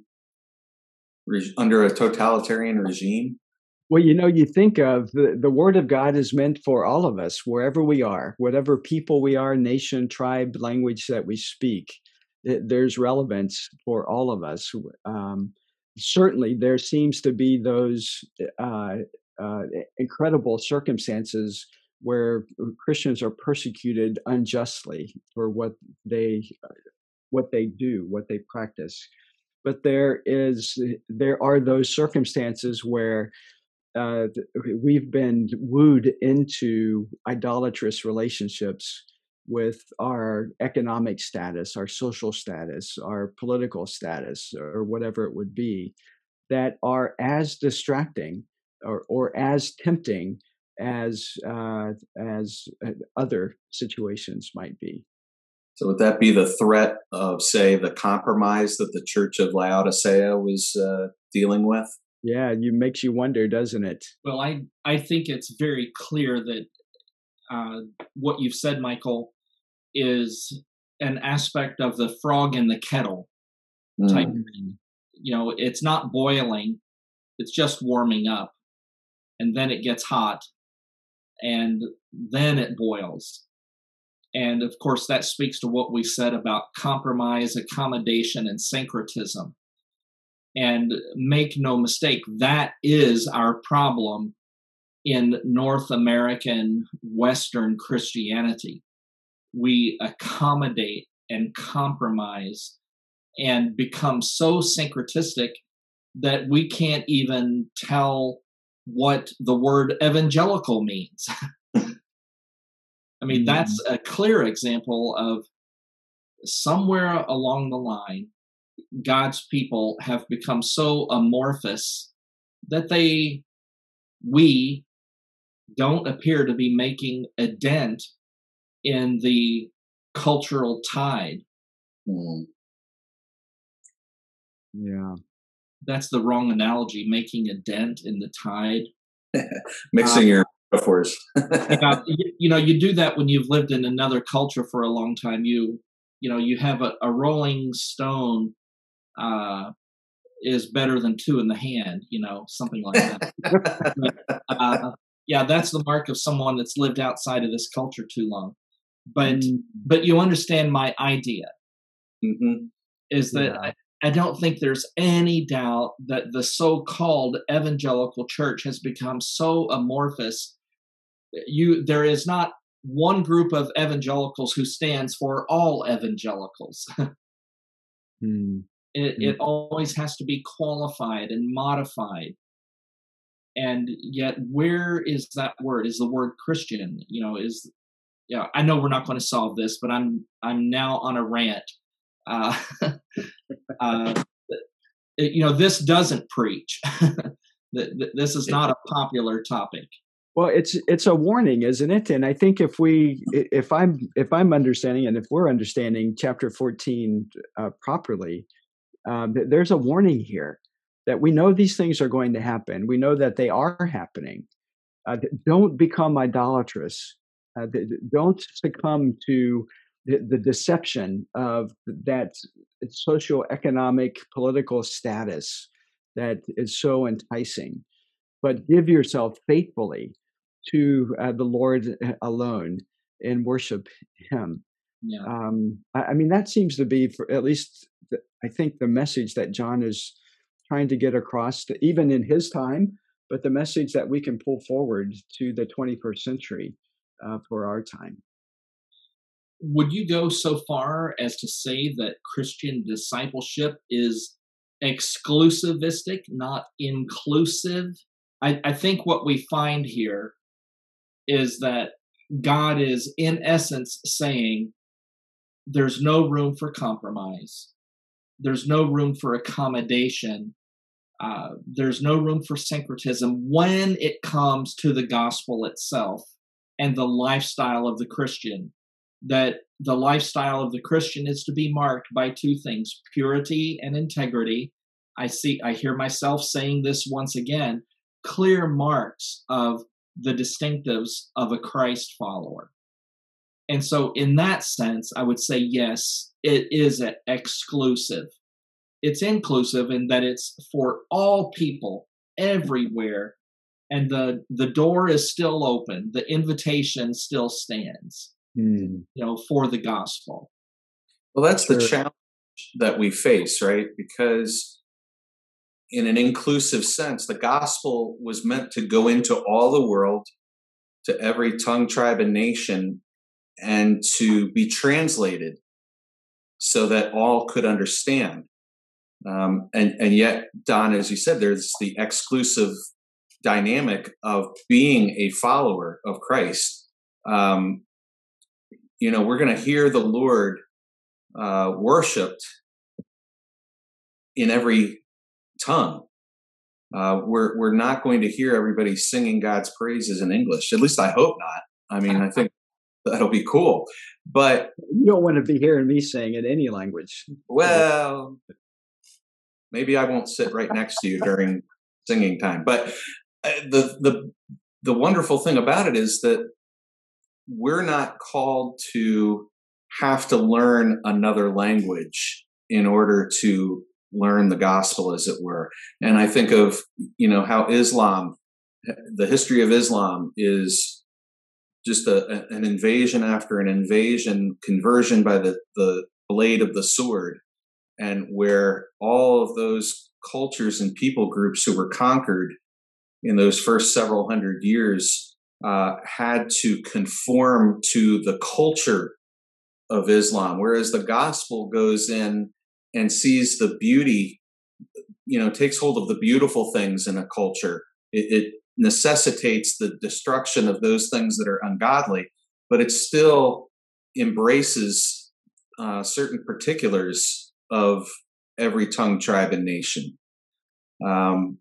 under a totalitarian regime? Well, you know, you think of the, the word of God is meant for all of us, wherever we are, whatever people we are, nation, tribe, language that we speak. It, there's relevance for all of us. Um, Certainly, there seems to be those uh, uh, incredible circumstances where Christians are persecuted unjustly for what they what they do, what they practice. But there is there are those circumstances where uh, we've been wooed into idolatrous relationships with our economic status, our social status, our political status, or whatever it would be, that are as distracting or, or as tempting as uh, as uh, other situations might be. So would that be the threat of, say, the compromise that the Church of Laodicea was uh, dealing with? Yeah, it makes you wonder, doesn't it? Well, I I think it's very clear that uh, what you've said, Michael, is an aspect of the frog in the kettle type. Mm. You know, it's not boiling; it's just warming up, and then it gets hot, and then it boils. And of course, that speaks to what we said about compromise, accommodation, and syncretism. And make no mistake, that is our problem in North American Western Christianity. We accommodate and compromise and become so syncretistic that we can't even tell what the word evangelical means. I mean, that's a clear example of somewhere along the line, God's people have become so amorphous that they, we don't appear to be making a dent in the cultural tide. Mm. Yeah. That's the wrong analogy, making a dent in the tide. Mixing uh, your metaphors. Yeah, you, you know, you do that when you've lived in another culture for a long time. You, you know, you have a, a rolling stone uh, is better than two in the hand, you know, something like that. But, uh, yeah, that's the mark of someone that's lived outside of this culture too long. But mm. but you understand my idea, mm-hmm. is that yeah. I, I don't think there's any doubt that the so-called evangelical church has become so amorphous. You, there is not one group of evangelicals who stands for all evangelicals. mm. It, it always has to be qualified and modified. And yet, where is that word? Is the word Christian? You know, is, yeah, I know we're not going to solve this, but I'm I'm now on a rant. Uh, uh, it, you know, this doesn't preach. This is not a popular topic. Well, it's it's a warning, isn't it? And I think if we, if I'm if I'm understanding, and if we're understanding chapter fourteen uh, properly, um, there's a warning here that we know these things are going to happen. We know that they are happening. Uh, don't become idolatrous. Uh, don't succumb to the, the deception of that socioeconomic political status that is so enticing. But give yourself faithfully to uh, the Lord alone and worship Him. Yeah. Um, I, I mean, that seems to be, for at least, the, I think, the message that John is trying to get across, to, even in his time, but the message that we can pull forward to the twenty-first century uh, for our time. Would you go so far as to say that Christian discipleship is exclusivistic, not inclusive? I, I think what we find here is that God is, in essence, saying there's no room for compromise. There's no room for accommodation. Uh, there's no room for syncretism when it comes to the gospel itself and the lifestyle of the Christian. That the lifestyle of the Christian is to be marked by two things: purity and integrity. I see, I hear myself saying this once again, clear marks of the distinctives of a Christ follower. And so in that sense, I would say, yes, it is exclusive. It's inclusive in that it's for all people everywhere. And the, the door is still open. The invitation still stands, mm. you know, for the gospel. Well, that's sure. the challenge that we face, right? Because in an inclusive sense, the gospel was meant to go into all the world, to every tongue, tribe, and nation, and to be translated so that all could understand. Um, and, and yet, Don, as you said, there's the exclusive dynamic of being a follower of Christ. Um, you know, we're going to hear the Lord uh, worshipped in every tongue. Uh, we're we're not going to hear everybody singing God's praises in English. At least I hope not. I mean, I think that'll be cool. But you don't want to be hearing me sing in any language. Well, maybe I won't sit right next to you during singing time. But the the the wonderful thing about it is that we're not called to have to learn another language in order to learn the gospel, as it were. And I think of, you know, how Islam, the history of Islam is just a, an invasion after an invasion, conversion by the, the blade of the sword, and where all of those cultures and people groups who were conquered in those first several hundred years uh, had to conform to the culture of Islam, whereas the gospel goes in and sees the beauty, you know, takes hold of the beautiful things in a culture. It, it necessitates the destruction of those things that are ungodly, but it still embraces uh, certain particulars of every tongue, tribe, and nation. Um,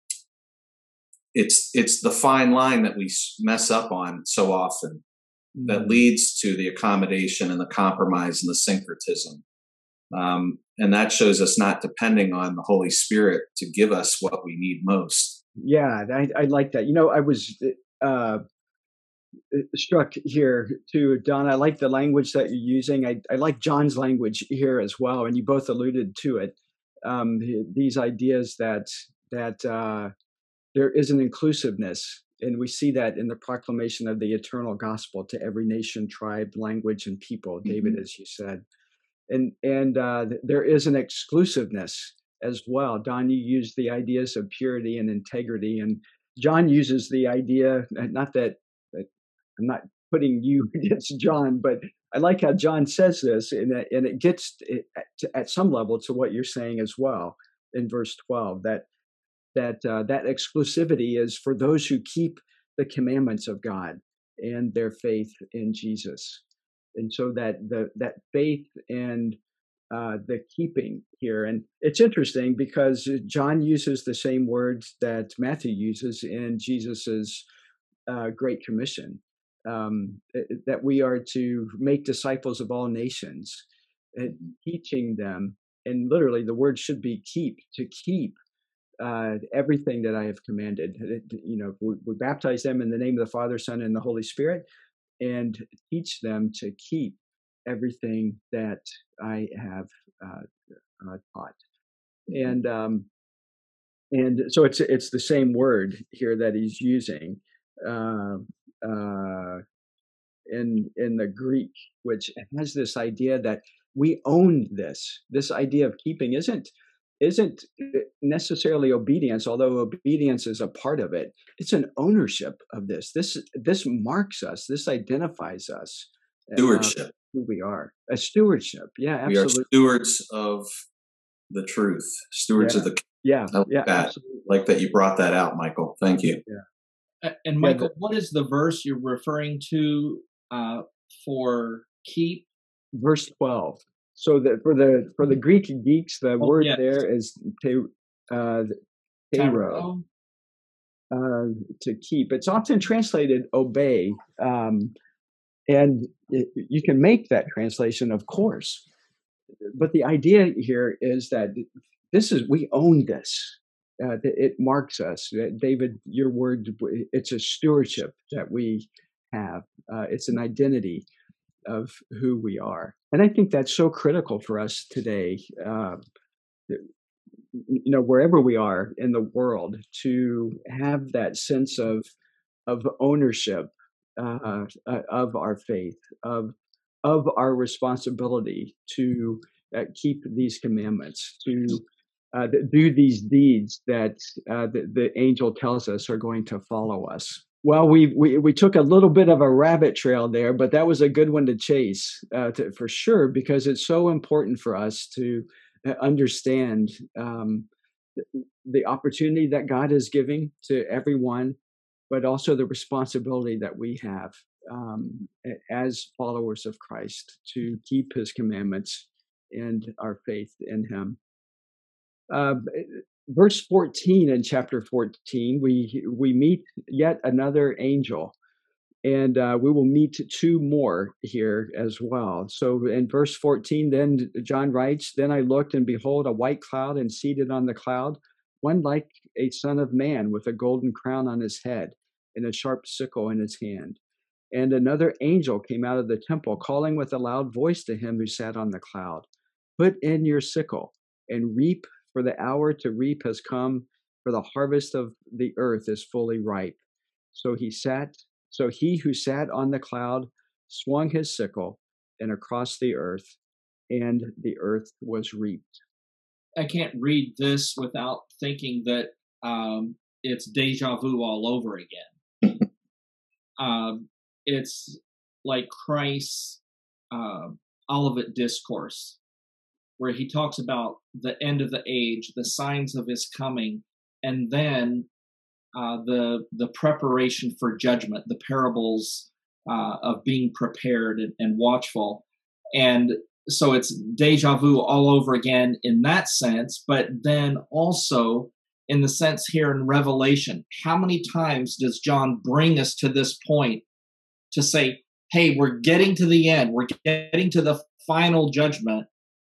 it's it's the fine line that we mess up on so often that mm-hmm. leads to the accommodation and the compromise and the syncretism. Um, and that shows us not depending on the Holy Spirit to give us what we need most. Yeah, I, I like that. You know, I was uh, struck here too, Don. I like the language that you're using. I, I like John's language here as well, and you both alluded to it. Um, these ideas that that uh, there is an inclusiveness, and we see that in the proclamation of the eternal gospel to every nation, tribe, language, and people. Mm-hmm. David, as you said. And and uh, there is an exclusiveness as well. Don, you used the ideas of purity and integrity, and John uses the idea, not that, that I'm not putting you against John, but I like how John says this, and, and it gets it, to, at some level to what you're saying as well in verse twelve, that that uh, that exclusivity is for those who keep the commandments of God and their faith in Jesus. And so that the that faith and uh, the keeping here, and it's interesting because John uses the same words that Matthew uses in Jesus's uh, Great Commission, um, that we are to make disciples of all nations, and teaching them, and literally the word should be keep, to keep uh, everything that I have commanded. You know, we, we baptize them in the name of the Father, Son, and the Holy Spirit, and teach them to keep everything that I have uh, uh, taught. And um, and so it's it's the same word here that he's using uh, uh, in in the Greek, which has this idea that we own this. This idea of keeping isn't isn't necessarily obedience, although obedience is a part of it. It's an ownership of this. This this marks us. This identifies us. Stewardship. Uh, who we are. A stewardship. Yeah, absolutely. We are stewards of the truth. Stewards yeah. of the yeah, I like yeah, that. absolutely. Like that you brought that out, Michael. Thank you. Yeah. And Michael, yeah, what is the verse you're referring to uh, for keep? Verse twelve. So that for the for the Greek geeks, the oh, word yes. there is te, uh, tero, uh, to keep. It's often translated obey, um, and it, you can make that translation, of course. But the idea here is that this is we own this. Uh, it marks us. David, your word, it's a stewardship that we have. Uh, it's an identity of who we are. And I think that's so critical for us today, uh, you know, wherever we are in the world, to have that sense of of ownership uh, of our faith, of of our responsibility to uh, keep these commandments, to uh, do these deeds that uh, the, the angel tells us are going to follow us. Well, we, we we took a little bit of a rabbit trail there, but that was a good one to chase uh, to, for sure, because it's so important for us to understand um, the opportunity that God is giving to everyone, but also the responsibility that we have um, as followers of Christ to keep his commandments and our faith in him. Uh, verse fourteen in chapter fourteen, we we meet yet another angel, and uh, we will meet two more here as well. So in verse fourteen, then John writes, "Then I looked, and behold, a white cloud, and seated on the cloud, one like a son of man, with a golden crown on his head, and a sharp sickle in his hand. And another angel came out of the temple, calling with a loud voice to him who sat on the cloud, 'Put in your sickle, and reap, for the hour to reap has come, for the harvest of the earth is fully ripe.' So he sat, so he who sat on the cloud swung his sickle and across the earth, and the earth was reaped." I can't read this without thinking that um, it's deja vu all over again. um, it's like Christ's uh, Olivet Discourse, where he talks about the end of the age, the signs of his coming, and then uh, the the preparation for judgment, the parables uh, of being prepared and, and watchful. And so it's deja vu all over again in that sense, but then also in the sense here in Revelation, how many times does John bring us to this point to say, hey, we're getting to the end, we're getting to the final judgment.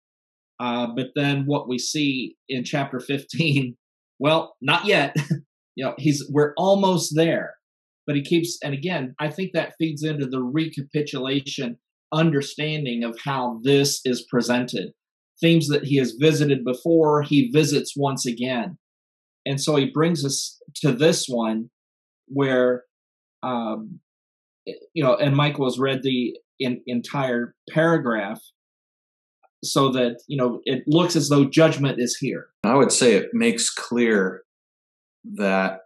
Uh, but then what we see in chapter fifteen, well, not yet. you know, he's we're almost there. But he keeps, and again, I think that feeds into the recapitulation understanding of how this is presented. Themes that he has visited before, he visits once again. And so he brings us to this one where, um, you know, and Michael has read the in, entire paragraph so that, you know, it looks as though judgment is here. I would say it makes clear that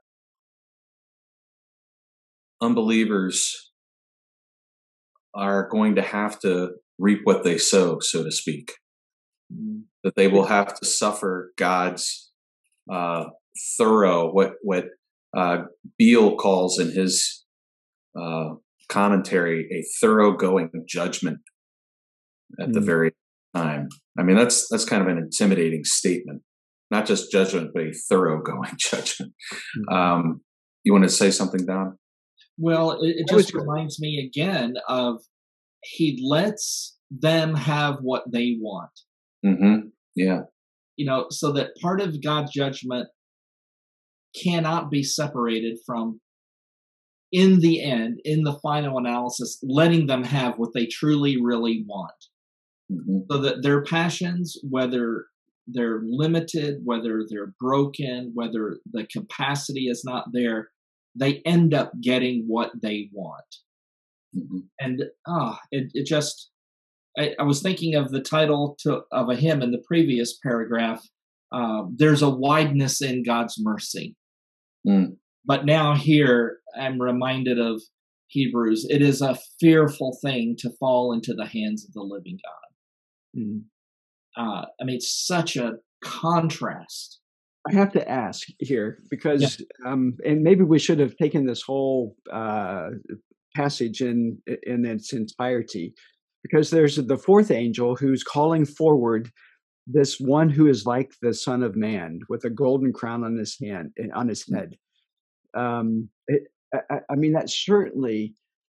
unbelievers are going to have to reap what they sow, so to speak. Mm. That they will have to suffer God's uh, thorough, what what uh, Beale calls in his uh, commentary, a thoroughgoing judgment at mm. the very time. I mean, that's that's kind of an intimidating statement. Not just judgment, but a thoroughgoing judgment. Mm. Um, you want to say something, Don? Well, it, it just reminds me again of he lets them have what they want. Mm-hmm. Yeah. You know, so that part of God's judgment cannot be separated from, in the end, in the final analysis, letting them have what they truly, really want. Mm-hmm. So that their passions, whether they're limited, whether they're broken, whether the capacity is not there, they end up getting what they want. Mm-hmm. And ah, it, it just, I, I was thinking of the title to, of a hymn in the previous paragraph, uh, there's a wideness in God's mercy. Mm. But now here, I'm reminded of Hebrews, it is a fearful thing to fall into the hands of the living God. Mm. Uh, I mean, it's such a contrast. I have to ask here because, yeah. um, and maybe we should have taken this whole uh, passage in in its entirety, because there's the fourth angel who's calling forward this one who is like the Son of Man with a golden crown on his hand, on his head. Um, it, I, I mean, that certainly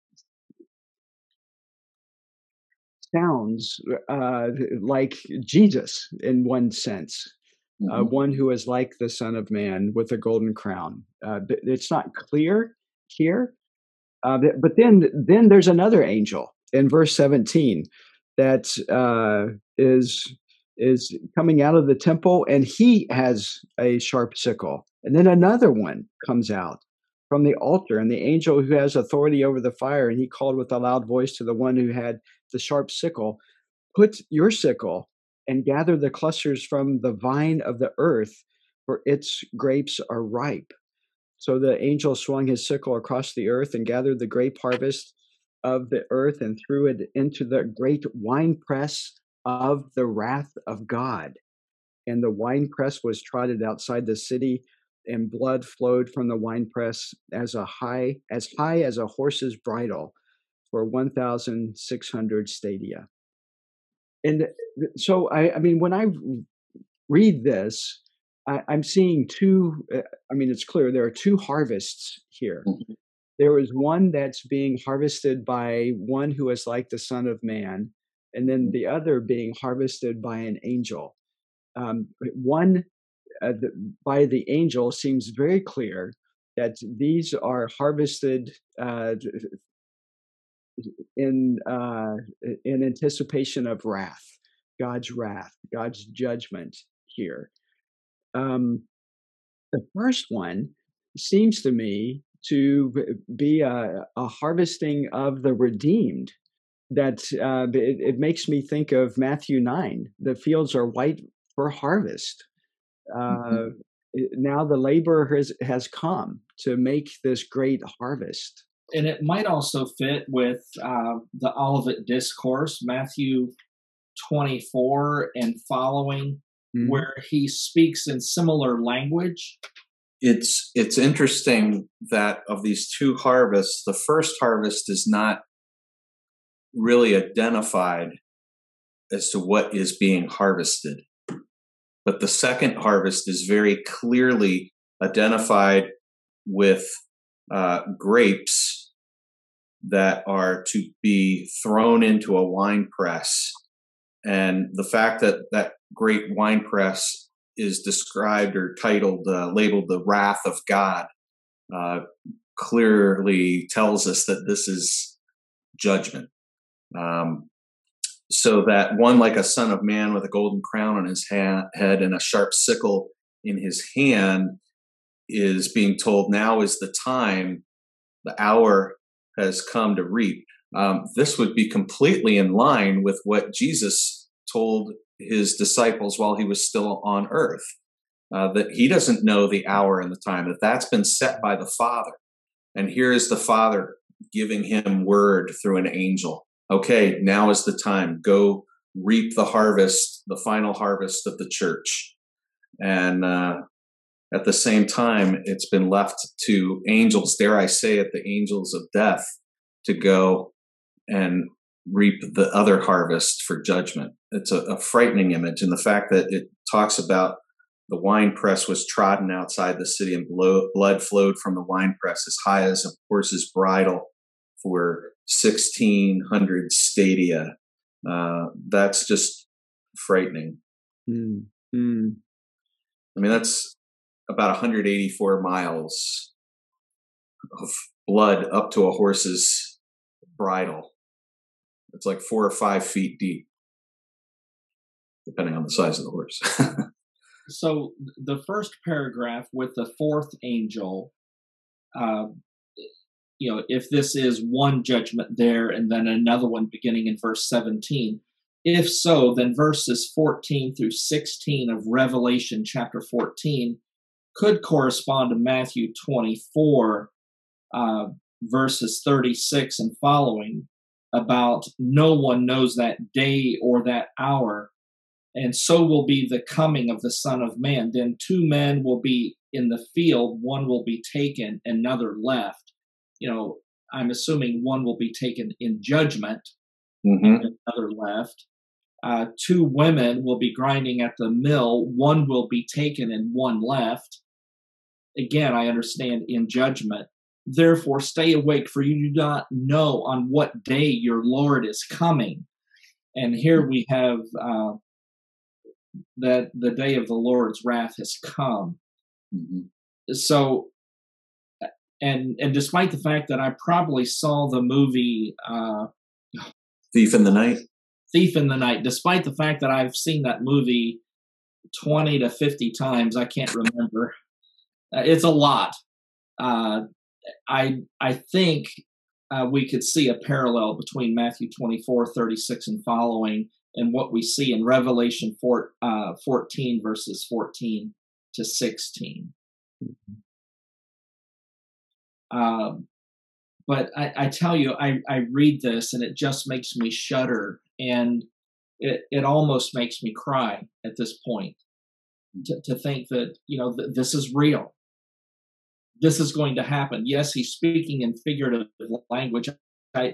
sounds uh, like Jesus in one sense. Mm-hmm. Uh, one who is like the Son of Man with a golden crown. Uh, it's not clear here, uh, but then then there's another angel in verse seventeen that uh, is is coming out of the temple, and he has a sharp sickle. And then another one comes out from the altar, and the angel who has authority over the fire, and he called with a loud voice to the one who had the sharp sickle, "Put your sickle and gather the clusters from the vine of the earth, for its grapes are ripe." So the angel swung his sickle across the earth and gathered the grape harvest of the earth and threw it into the great winepress of the wrath of God. And the winepress was trodden outside the city, and blood flowed from the winepress as a high as high as a horse's bridle, for one thousand six hundred stadia. And so, I, I mean, when I read this, I, I'm seeing two, uh, I mean, it's clear there are two harvests here. Mhm. There is one that's being harvested by one who is like the Son of Man, and then the other being harvested by an angel. Um, one uh, the, by the angel seems very clear that these are harvested uh, in uh, in anticipation of wrath, God's wrath, God's judgment here. Um, the first one seems to me to be a, a harvesting of the redeemed. That uh, it, it makes me think of Matthew nine. The fields are white for harvest. Uh, now the laborer has, has come to make this great harvest. And it might also fit with uh, the Olivet Discourse, Matthew twenty-four and following, mm-hmm. where he speaks in similar language. It's it's interesting that of these two harvests, the first harvest is not really identified as to what is being harvested. But the second harvest is very clearly identified with uh, grapes that are to be thrown into a wine press. And the fact that that great wine press is described or titled, uh, labeled the wrath of God, uh, clearly tells us that this is judgment. Um, so that one like a son of man with a golden crown on his ha- head and a sharp sickle in his hand is being told now is the time, the hour has come to reap. Um, this would be completely in line with what Jesus told his disciples while he was still on earth, uh, that he doesn't know the hour and the time, that that's been set by the Father. And here is the Father giving him word through an angel. Okay, now is the time. Go reap the harvest, the final harvest of the church. And uh, at the same time, it's been left to angels, dare I say it, the angels of death, to go and reap the other harvest for judgment. It's a, a frightening image. And the fact that it talks about the wine press was trodden outside the city and blow, blood flowed from the wine press as high as a horse's bridle for sixteen hundred stadia. Uh, that's just frightening. Mm, mm. I mean, that's about one hundred eighty-four miles of blood up to a horse's bridle. It's like four or five feet deep, depending on the size of the horse. So the first paragraph with the fourth angel, uh, you know, if this is one judgment there and then another one beginning in verse seventeen, if so, then verses fourteen through sixteen of Revelation chapter fourteen could correspond to Matthew twenty-four, uh, verses thirty-six and following, about no one knows that day or that hour, and so will be the coming of the Son of Man. Then two men will be in the field, one will be taken, another left. You know, I'm assuming one will be taken in judgment, mm-hmm. and another left. Uh, two women will be grinding at the mill, one will be taken and one left. Again, I understand in judgment. Therefore, stay awake, for you do not know on what day your Lord is coming. And here we have uh, that the day of the Lord's wrath has come. Mm-hmm. So, and and despite the fact that I probably saw the movie uh, Thief in the Night, Thief in the Night, despite the fact that I've seen that movie twenty to fifty times, I can't remember. Uh, it's a lot. Uh, I I think uh, we could see a parallel between Matthew twenty-four, thirty-six and following and what we see in Revelation four, uh, fourteen, verses fourteen to sixteen. Mm-hmm. Um, but I, I tell you, I, I read this and it just makes me shudder, and it, it almost makes me cry at this point to, to think that, you know, th- this is real. This is going to happen. Yes, he's speaking in figurative language. I,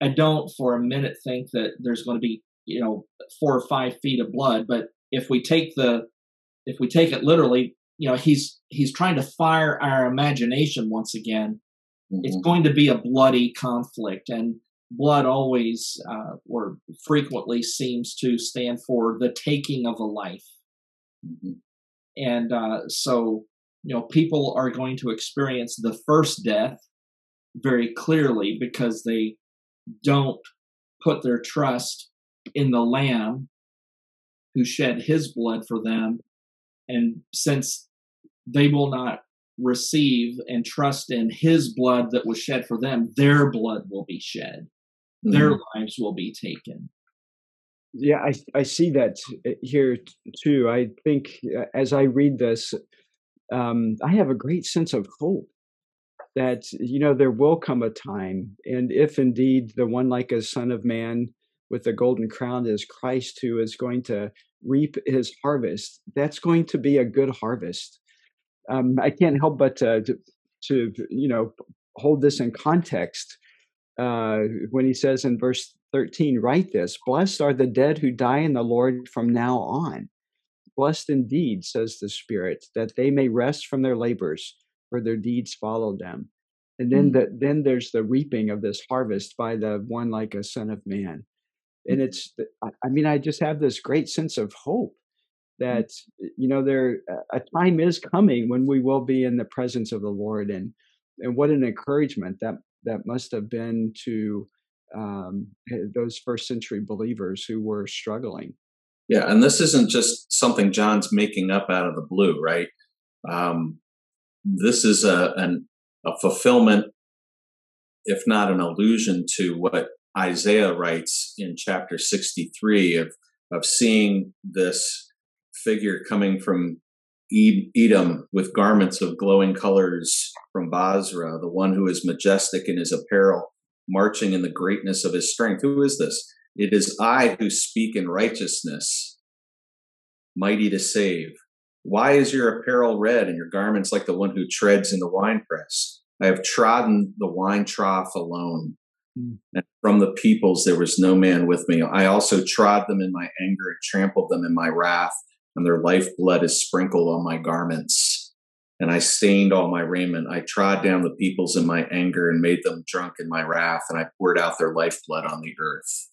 I don't for a minute think that there's going to be, you know, four or five feet of blood. But if we take the, if we take it literally, you know, he's he's trying to fire our imagination once again. Mm-hmm. It's going to be a bloody conflict, and blood always uh, or frequently seems to stand for the taking of a life. Mm-hmm. And uh, so, you know, people are going to experience the first death very clearly because they don't put their trust in the Lamb who shed his blood for them. And since they will not receive and trust in his blood that was shed for them, their blood will be shed. Mm-hmm. Their lives will be taken. Yeah, I, I see that here too. I think as I read this, um, I have a great sense of hope that, you know, there will come a time, and if indeed the one like a Son of Man with the golden crown is Christ, who is going to reap his harvest, that's going to be a good harvest. Um, I can't help but to, to, to, you know, hold this in context uh, when he says in verse thirteen, write this, blessed are the dead who die in the Lord from now on. Blessed indeed, says the Spirit, that they may rest from their labors, for their deeds follow them. And then mm. the, then there's the reaping of this harvest by the one like a Son of Man. And it's, I mean, I just have this great sense of hope that, you know, there, a time is coming when we will be in the presence of the Lord. And, and what an encouragement that, that must have been to um, those first century believers who were struggling. Yeah. And this isn't just something John's making up out of the blue, right? Um, this is a, an, a fulfillment, if not an allusion to what Isaiah writes in chapter sixty-three of, of seeing this figure coming from Edom with garments of glowing colors from Basra, the one who is majestic in his apparel, marching in the greatness of his strength. Who is this? It is I who speak in righteousness, mighty to save. Why is your apparel red and your garments like the one who treads in the winepress? I have trodden the wine trough alone. Mm. And from the peoples there was no man with me. I also trod them in my anger and trampled them in my wrath, and their lifeblood is sprinkled on my garments. And I stained all my raiment. I trod down the peoples in my anger and made them drunk in my wrath, and I poured out their lifeblood on the earth.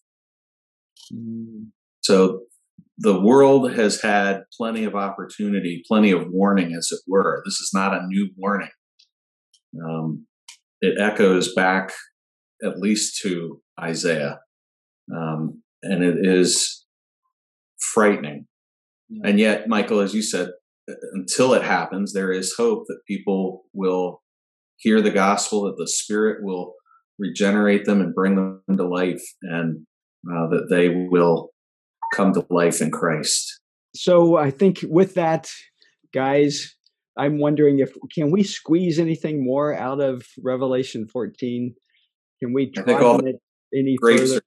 Mm. So the world has had plenty of opportunity, plenty of warning, as it were. This is not a new warning. Um, it echoes back at least to Isaiah. Um, and it is frightening. Yeah. And yet, Michael, as you said, until it happens, there is hope that people will hear the gospel, that the Spirit will regenerate them and bring them to life, and uh, that they will come to life in Christ. So I think with that, guys, I'm wondering if, can we squeeze anything more out of Revelation fourteen? Can we try it any further?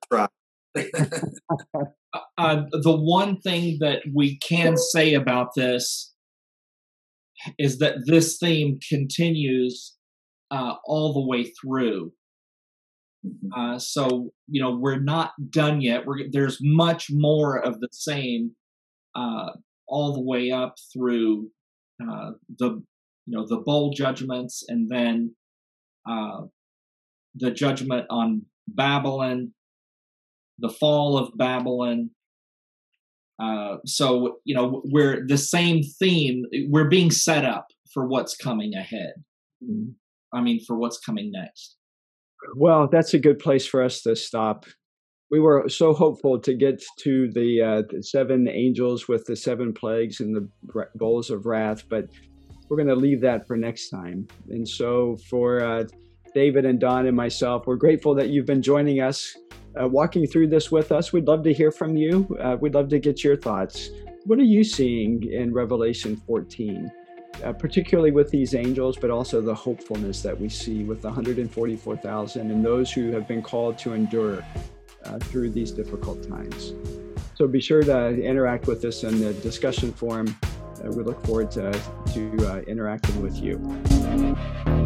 uh, the one thing that we can say about this is that this theme continues uh, all the way through. Uh, so, you know, we're not done yet. We're, there's much more of the same uh, all the way up through uh, the, you know, the bowl judgments, and then uh, the judgment on Babylon, the fall of Babylon. Uh, so, you know, we're the same theme. We're being set up for what's coming ahead. Mm-hmm. I mean, for what's coming next. Well, that's a good place for us to stop. We were so hopeful to get to the, uh, the seven angels with the seven plagues and the bowls of wrath, but we're going to leave that for next time. And so for uh, David and Don and myself, we're grateful that you've been joining us, uh, walking through this with us. We'd love to hear from you. Uh, we'd love to get your thoughts. What are you seeing in Revelation fourteen? Uh, particularly with these angels, but also the hopefulness that we see with the one hundred forty-four thousand and those who have been called to endure uh, through these difficult times. So be sure to interact with us in the discussion forum. Uh, we look forward to, to uh, interacting with you.